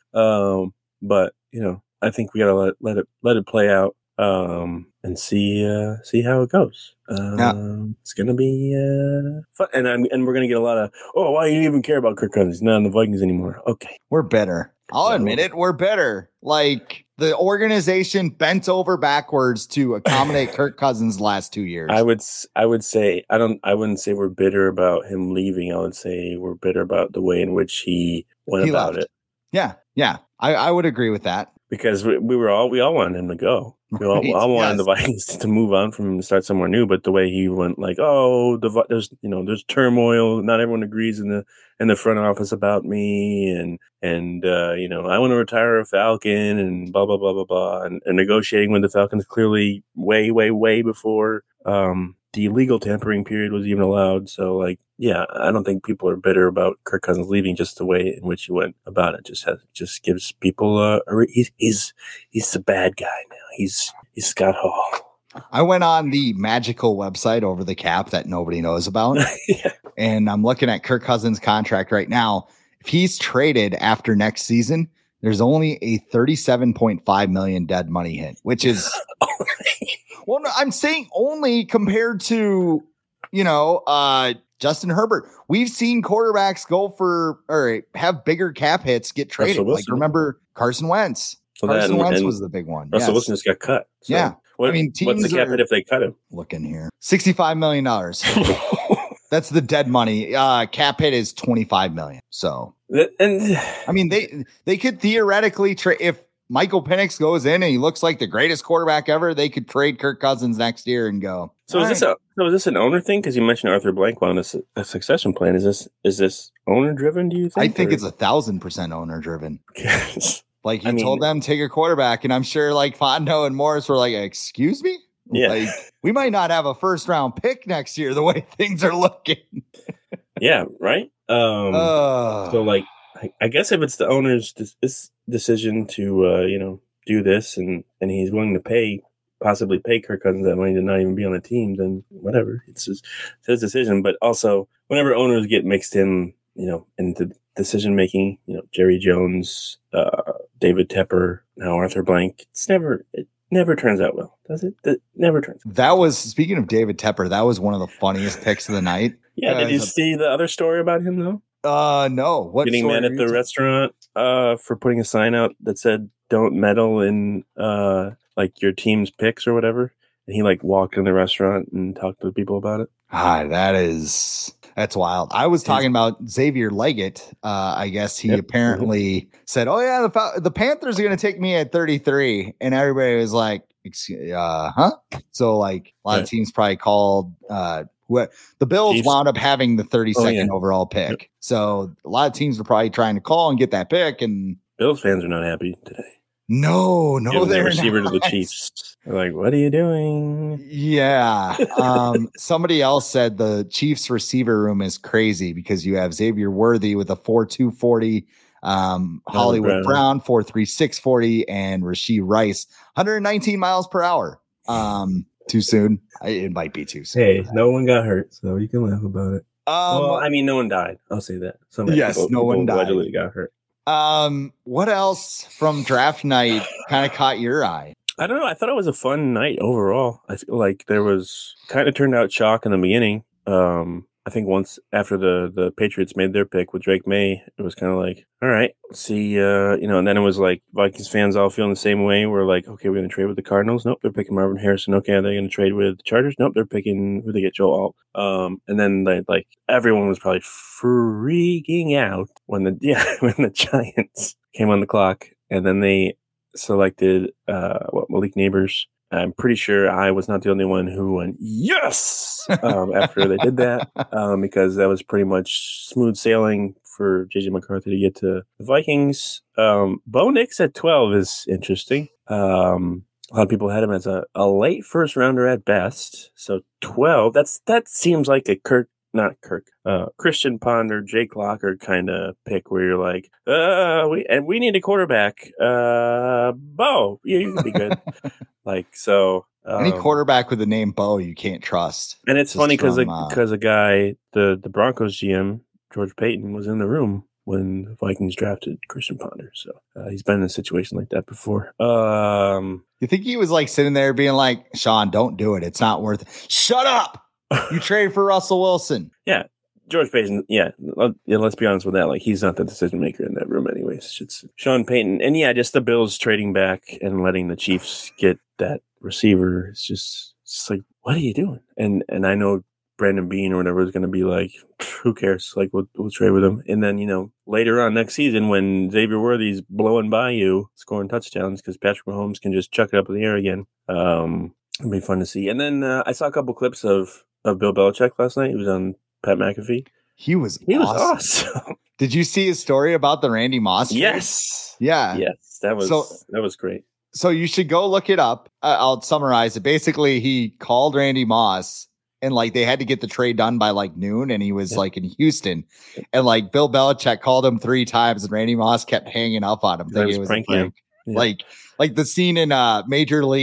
But, you know, I think we got to let it play out and see how it goes. It's going to be fun. And we're going to get a lot of, oh, why do you even care about Kirk Cousins? He's not in the Vikings anymore. Okay. We're better. I'll admit it. We're better. Like, the organization bent over backwards to accommodate Kirk Cousins the last 2 years. I would say I wouldn't say we're bitter about him leaving. I would say we're bitter about the way in which he went about it. Yeah. I would agree with that. Because we all wanted him to go. We all wanted the Vikings to move on from him and start somewhere new. But the way he went, like, oh, there's turmoil. Not everyone agrees in the front office about me, and I want to retire a Falcon, and blah blah blah blah blah, and negotiating with the Falcons clearly way before the illegal tampering period was even allowed. So, like, yeah, I don't think people are bitter about Kirk Cousins leaving. Just the way in which he went about it just gives people he's the bad guy now. He's Scott Hall. I went on the magical website over the cap that nobody knows about, yeah. And I'm looking at Kirk Cousins' contract right now. If he's traded after next season, there's only a $37.5 million dead money hit, which is well, no, I'm saying only compared to, Justin Herbert. We've seen quarterbacks go for or have bigger cap hits get traded. Like remember Carson Wentz. Carson Wentz was the big one. Russell Wilson just got cut. So yeah. What's the cap hit if they cut him? Looking here. $65 million. That's the dead money. Cap hit is $25 million. So, they could theoretically trade if Michael Penix goes in and he looks like the greatest quarterback ever. They could trade Kirk Cousins next year and go. So is this an owner thing? Because you mentioned Arthur Blank wanted a succession plan. Is this owner driven? Do you think? I think it's 1,000% owner driven. Like he told them take a quarterback, and I'm sure like Fondo and Morris were like, "Excuse me." Yeah. Like, we might not have a first round pick next year the way things are looking. Yeah, right. So like I guess if it's the owner's decision to do this and he's willing to possibly pay Kirk Cousins that money to not even be on the team, then whatever. It's his decision. But also whenever owners get mixed in, into decision making, Jerry Jones, David Tepper, now Arthur Blank, it never turns out well, does it? It never turns out. That was, speaking of David Tepper, that was one of the funniest picks of the night. Yeah, did you see the other story about him, though? No. What getting mad at the restaurant for putting a sign out that said, don't meddle in like your team's picks or whatever. And he like walked in the restaurant and talked to the people about it. That's wild. I was talking about Xavier Leggett. I guess he apparently said, "Oh yeah, the Panthers are going to take me at 33," and everybody was like, "Huh?" So like a lot of teams probably called. The Bills Chiefs wound up having the 32nd overall pick. So a lot of teams are probably trying to call and get that pick. And Bills fans are not happy today. No, they're receiver not. To the Chiefs. They're like, what are you doing? Yeah. Somebody else said the Chiefs receiver room is crazy because you have Xavier Worthy with a 4.2 40, Hollywood Brown 4.36 40, and Rashee Rice 119 miles per hour. Too soon? It might be too soon. Hey, no one got hurt, so you can laugh about it. No one died. I'll say that. No one died. Allegedly got hurt. What else from draft night kind of caught your eye? I don't know. I thought it was a fun night overall. I feel like there was kind of turned out chalk in the beginning. I think once after the Patriots made their pick with Drake May, it was kind of like, all right, let's see, and then it was like Vikings fans all feeling the same way. We're like, okay, we're going to trade with the Cardinals. Nope, they're picking Marvin Harrison. Okay, are they going to trade with the Chargers? Nope, they're picking who they get, Joe Alt. And then like everyone was probably freaking out when the Giants came on the clock, and then they selected Malik Neighbors. I'm pretty sure I was not the only one who went, yes, after they did that, because that was pretty much smooth sailing for JJ McCarthy to get to the Vikings. Bo Nix at 12 is interesting. A lot of people had him as a late first rounder at best. So 12, that seems like a Christian Ponder, Jake Locker kind of pick where you're like, we need a quarterback. Bo, you can be good. Any quarterback with the name Bo, you can't trust. And it's funny because a guy, the Broncos GM, George Payton, was in the room when the Vikings drafted Christian Ponder. So he's been in a situation like that before. You think he was like sitting there being like, Sean, don't do it. It's not worth it. Shut up. You traded for Russell Wilson. Yeah. George Payton, let's be honest with that. Like, he's not the decision maker in that room anyways. It's Sean Payton. And just the Bills trading back and letting the Chiefs get that receiver. It's just like, what are you doing? And I know Brandon Beane or whatever is going to be like, who cares? Like, we'll trade with him. And then, later on next season when Xavier Worthy's blowing by you, scoring touchdowns because Patrick Mahomes can just chuck it up in the air again. It'll be fun to see. And then I saw a couple clips of Bill Belichick last night. He was on Pat McAfee. He was awesome. Did you see his story about the Randy Moss trade? Yes. Yeah. Yes. That was great. So you should go look it up. I'll summarize it. Basically, he called Randy Moss and they had to get the trade done by noon, and he was in Houston, and Bill Belichick called him 3 times, and Randy Moss kept hanging up on him, thinking it was a prank. Yeah. Like the scene in Major League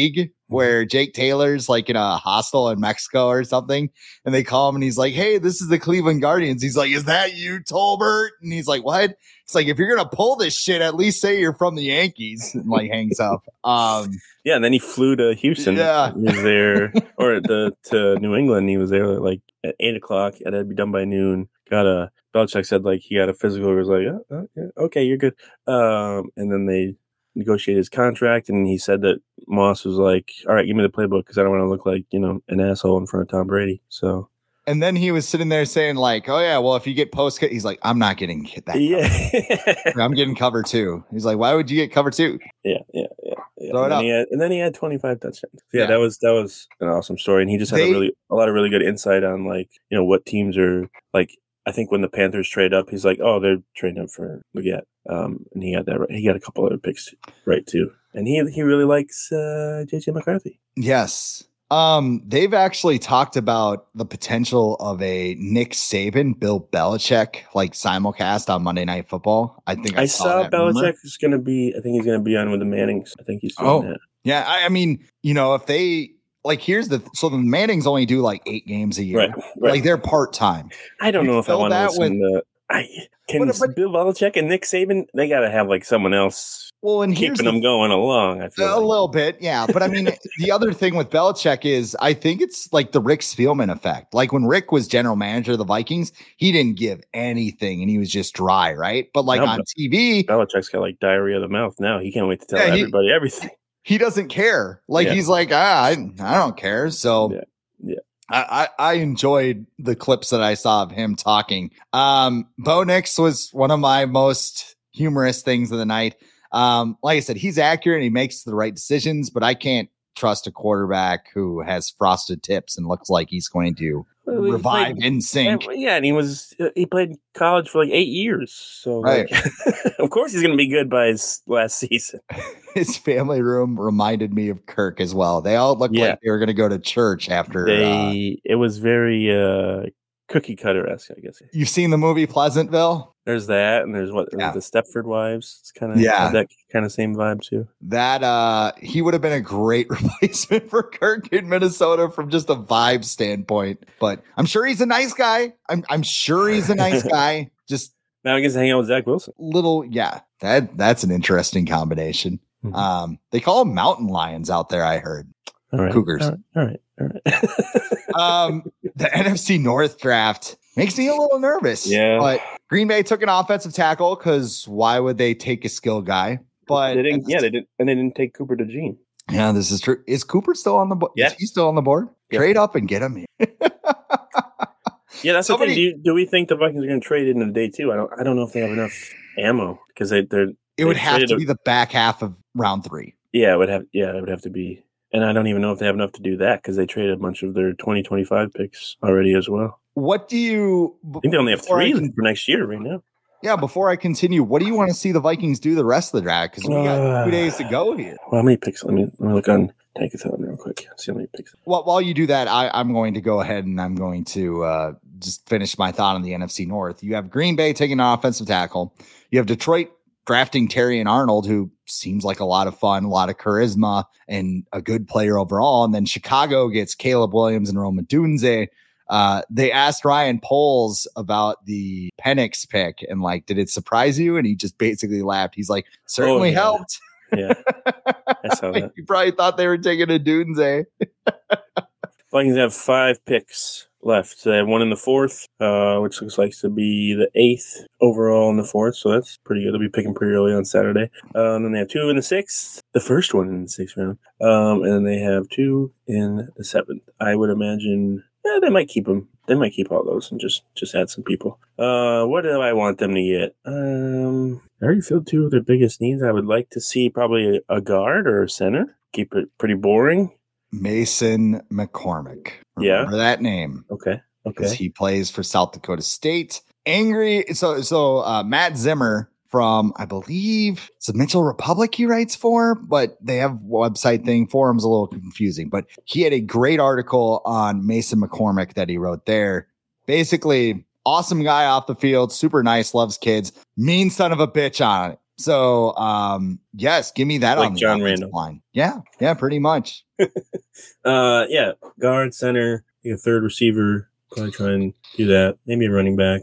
where Jake Taylor's like in a hostel in Mexico or something, and they call him and he's like, "Hey, this is the Cleveland Guardians." He's like, "Is that you, Tolbert?" And he's like, "What?" It's like, if you're gonna pull this shit, at least say you're from the Yankees, and like hangs up. Yeah, and then he flew to Houston. Yeah. He was there, or to New England. He was there like at 8:00. It had to be done by noon. Belichick said like he got a physical. He was like, yeah, okay, you're good. And then they negotiated his contract, and he said that Moss was like, all right, give me the playbook because I don't want to look like an asshole in front of Tom Brady. So. And then he was sitting there saying like, oh yeah, well, if you get post, he's like, I'm not getting hit that. Yeah. I'm getting cover 2. He's like, why would you get cover 2? Yeah. Throw it up. And then he had 25 touchdowns. Yeah, that was an awesome story. And he just had a lot of really good insight on like, what teams are like. I think when the Panthers trade up, he's like, oh, they're trading up for Leggett. And he got that right. He got a couple other picks right too. And he really likes JJ McCarthy. Yes. They've actually talked about the potential of a Nick Saban, Bill Belichick, like simulcast on Monday Night Football. I think I saw Belichick is going to be. I think he's going to be on with the Mannings. I think he's doing that. Yeah. I mean, if they like, so the Mannings only do like 8 games a year. Right. Like they're part time. I don't know if I want to listen to. Bill Belichick and Nick Saban, they got to have like someone else keeping them going along. I feel little bit, yeah. But I mean, the other thing with Belichick is I think it's like the Rick Spielman effect. Like when Rick was general manager of the Vikings, he didn't give anything and he was just dry, right? But like on TV, Belichick's got like diarrhea of the mouth now. He can't wait to tell everybody everything. He doesn't care. Like he's like, I don't care. So yeah. I enjoyed the clips that I saw of him talking. Bo Nix was one of my most humorous things of the night. Like I said, he's accurate and he makes the right decisions, but I can't trust a quarterback who has frosted tips and looks like he's going to revive in sync. Yeah, and he played college for like 8 years. So right. Of course he's going to be good by his last season. His family room reminded me of Kirk as well. They all looked like they were going to go to church after. It was very cookie cutter-esque, I guess. You've seen the movie Pleasantville? There's that, and there's the Stepford Wives. It's kind of that kind of same vibe too. That he would have been a great replacement for Kirk in Minnesota from just a vibe standpoint. But I'm sure he's a nice guy. I'm sure he's a nice guy. Just now he gets to hang out with Zach Wilson. That's an interesting combination. Mm-hmm. They call them mountain lions out there. I heard Cougars. All right. The NFC North draft makes me a little nervous. Yeah, but Green Bay took an offensive tackle because why would they take a skill guy? But they didn't. Yeah, they didn't, and they didn't take Cooper DeJean. Yeah, this is true. Is Cooper still on the board? Yeah, he's still on the board. Yep. Trade up and get him here. Yeah, that's the thing. Do we think the Vikings are going to trade it in day 2? I don't know if they have enough ammo because it would have to be the back half of round 3. Yeah, it would have to be. And I don't even know if they have enough to do that because they traded a bunch of their 2025 picks already as well. What do you... I think they only have 3 for next year right now. Yeah, before I continue, what do you want to see the Vikings do the rest of the draft? Because we got 2 days to go here. Well, how many picks? Let me look on Tankathon real quick. See how many picks. Well, while you do that, I'm going to go ahead and I'm going to just finish my thought on the NFC North. You have Green Bay taking an offensive tackle. You have Detroit drafting Terry and Arnold, who seems like a lot of fun, a lot of charisma, and a good player overall. And then Chicago gets Caleb Williams and Rome Odunze. They asked Ryan Poles about the Penix pick and like, did it surprise you? And he just basically laughed. He's like, certainly helped. Yeah, I saw that. You probably thought they were taking Odunze. Vikings have 5 picks left. So they have 1 in the 4th, which looks like to be the 8th overall in the 4th. So that's pretty good. They'll be picking pretty early on Saturday. And then they have 2 in the 6th, the first one in the 6th round. And then they have 2 in the 7th. I would imagine they might keep them. They might keep all those and just add some people. What do I want them to get? I already feel 2 of their biggest needs. I would like to see probably a guard or a center. Keep it pretty boring. Mason McCormick. Remember that name. Okay. Because he plays for South Dakota State. So Matt Zimmer from, I believe, it's the Mitchell Republic he writes for, but they have website thing. Forum's a little confusing, but he had a great article on Mason McCormick that he wrote there. Basically, awesome guy off the field, super nice, loves kids, mean son of a bitch on it. So, yes, give me that like on the John offensive Randall line. Yeah, pretty much. Yeah, guard, center, a third receiver. Probably try and do that. Maybe a running back,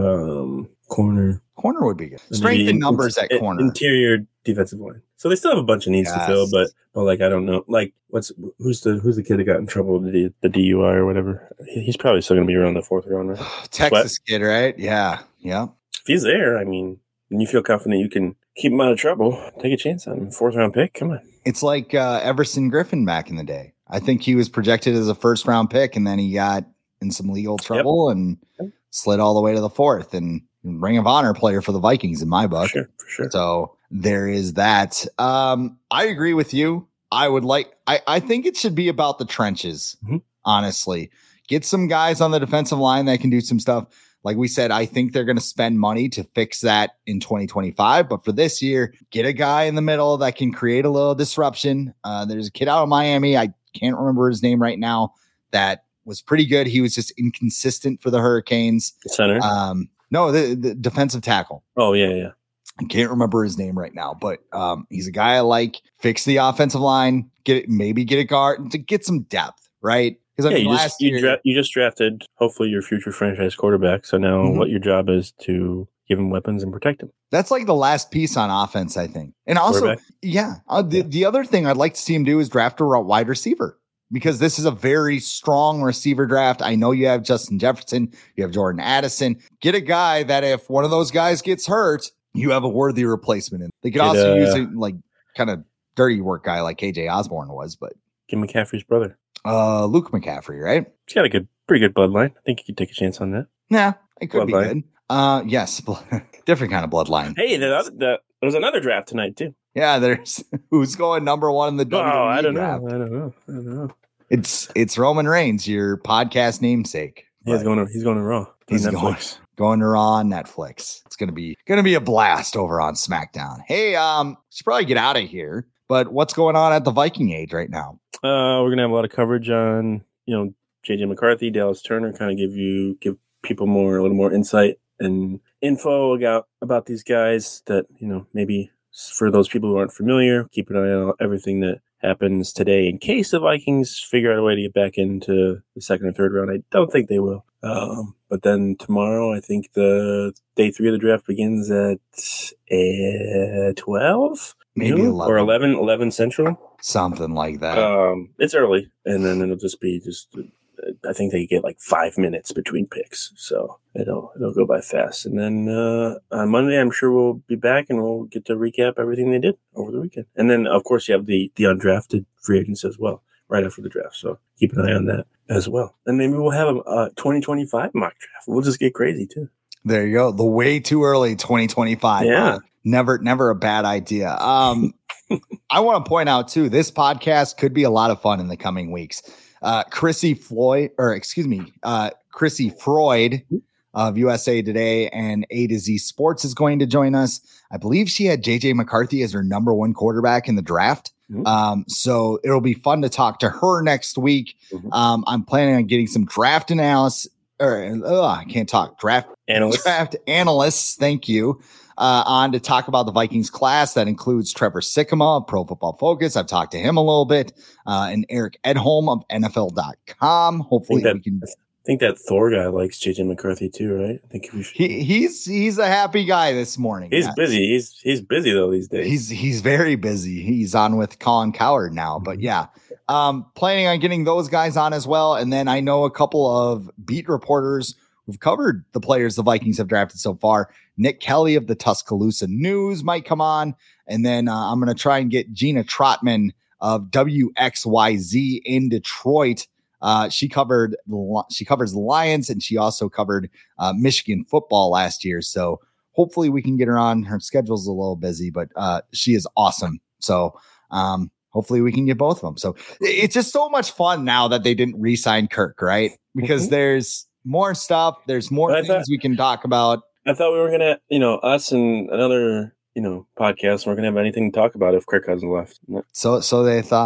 corner. Corner would be good. And Strength maybe in numbers at corner. Interior defensive line. So they still have a bunch of needs to fill, but like I don't know. Like who's the kid that got in trouble with the DUI or whatever? He's probably still going to be around the 4th round, right? Texas kid, right? Yeah. If he's there, I mean, and you feel confident you can keep him out of trouble, take a chance on him. 4th round pick, come on. It's like Everson Griffin back in the day. I think he was projected as a 1st round pick, and then he got in some legal trouble and slid all the way to the 4th. And Ring of Honor player for the Vikings in my book. For sure. So there is that. I agree with you. I think it should be about the trenches, honestly. Get some guys on the defensive line that can do some stuff. Like we said, I think they're going to spend money to fix that in 2025. But for this year, get a guy in the middle that can create a little disruption. There's a kid out of Miami. I can't remember his name right now. That was pretty good. He was just inconsistent for the Hurricanes. Center? No, the defensive tackle. Oh, yeah. I can't remember his name right now, but he's a guy I like. Fix the offensive line. Maybe get a guard to get some depth, right? Because you just drafted hopefully your future franchise quarterback. So now what your job is to give him weapons and protect him. That's like the last piece on offense, I think. And also, the other thing I'd like to see him do is draft a wide receiver. Because this is a very strong receiver draft. I know you have Justin Jefferson, you have Jordan Addison. Get a guy that if one of those guys gets hurt, you have a worthy replacement. They could also use a like kind of dirty work guy like KJ Osborne was, but get McCaffrey's brother, Luke McCaffrey, right? He's got a pretty good bloodline. I think you could take a chance on that. Yeah, it could be good. Yes, different kind of bloodline. Hey, there was another draft tonight too. Yeah, there's who's going number 1 in the WWE I don't draft. know. It's Roman Reigns, your podcast namesake. Yeah, he's going to Raw. He's going to Raw on Netflix. It's gonna be a blast over on SmackDown. Hey, should probably get out of here. But what's going on at the Viking Age right now? We're gonna have a lot of coverage on JJ McCarthy, Dallas Turner, kind of give people a little more insight and info about these guys that maybe for those people who aren't familiar, keep an eye on everything that happens today in case the Vikings figure out a way to get back into the 2nd or 3rd round. I don't think they will. But then tomorrow, I think the day 3 of the draft begins at 12, maybe 11 or 11 Central, something like that. It's early, and then it'll just be I think they get like 5 minutes between picks, so it'll go by fast. And then on Monday, I'm sure we'll be back and we'll get to recap everything they did over the weekend. And then, of course, you have the undrafted free agents as well right after the draft. So keep an eye on that as well. And maybe we'll have a 2025 mock draft. We'll just get crazy too. There you go. The way too early 2025. Yeah. Never a bad idea. I want to point out too, this podcast could be a lot of fun in the coming weeks. Chrissy Floyd of USA Today and A to Z Sports is going to join us. I believe she had JJ McCarthy as her number 1 quarterback in the draft. So it'll be fun to talk to her next week. I'm planning on getting some draft analysis I can't talk draft analysts. Thank you. On to talk about the Vikings class. That includes Trevor Sikkema of Pro Football Focus. I've talked to him a little bit, and Eric Edholm of NFL.com. Hopefully we can. I think that Thor guy likes JJ McCarthy too, right? I think he's a happy guy this morning. He's busy. He's busy though these days. He's very busy. He's on with Colin Cowherd now, but yeah, planning on getting those guys on as well. And then I know a couple of beat reporters who've covered the players the Vikings have drafted so far. Nick Kelly of the Tuscaloosa News might come on, and then I'm going to try and get Gina Trotman of WXYZ in Detroit. She covers the Lions, and she also covered Michigan football last year. So hopefully we can get her on. Her schedule's a little busy, but she is awesome. So hopefully we can get both of them. So it's just so much fun now that they didn't re-sign Kirk, right? Because there's more stuff. There's more things we can talk about. I thought we were going to, us and another, podcast weren't going to have anything to talk about if Kirk hasn't left. So they thought.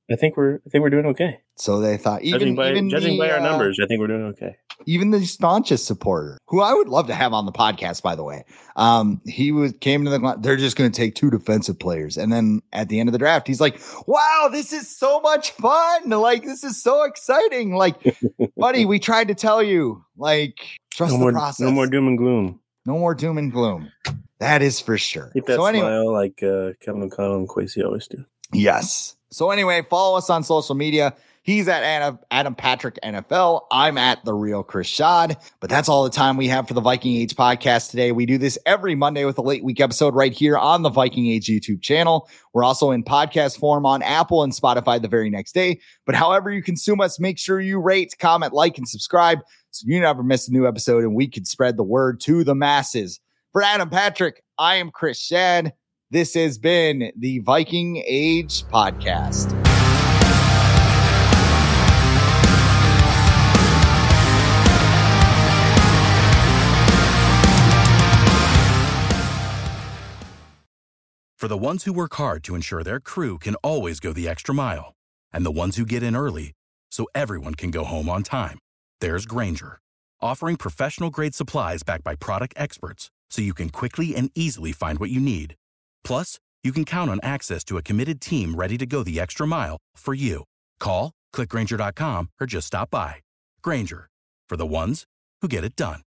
I think we're doing okay. So they thought, Judging by our numbers, I think we're doing okay. Even the staunchest supporter, who I would love to have on the podcast, by the way, came to the. They're just going to take 2 defensive players, and then at the end of the draft, he's like, "Wow, this is so much fun! Like, this is so exciting! Like, buddy, we tried to tell you, like, trust the process. No more doom and gloom. No more doom and gloom. That is for sure. Keep that smile like Kevin O'Connell and Kwesi always do. Yes. So anyway, follow us on social media. He's at Adam Patrick NFL. I'm at The Real Chris Schad. But that's all the time we have for the Viking Age podcast today. We do this every Monday with a late week episode right here on the Viking Age YouTube channel. We're also in podcast form on Apple and Spotify the very next day. But however you consume us, make sure you rate, comment, like, and subscribe so you never miss a new episode and we can spread the word to the masses. For Adam Patrick, I am Chris Schad. This has been the Viking Age podcast. For the ones who work hard to ensure their crew can always go the extra mile, and the ones who get in early so everyone can go home on time, there's Grainger, offering professional-grade supplies backed by product experts so you can quickly and easily find what you need. Plus, you can count on access to a committed team ready to go the extra mile for you. Call, click Grainger.com, or just stop by. Grainger, for the ones who get it done.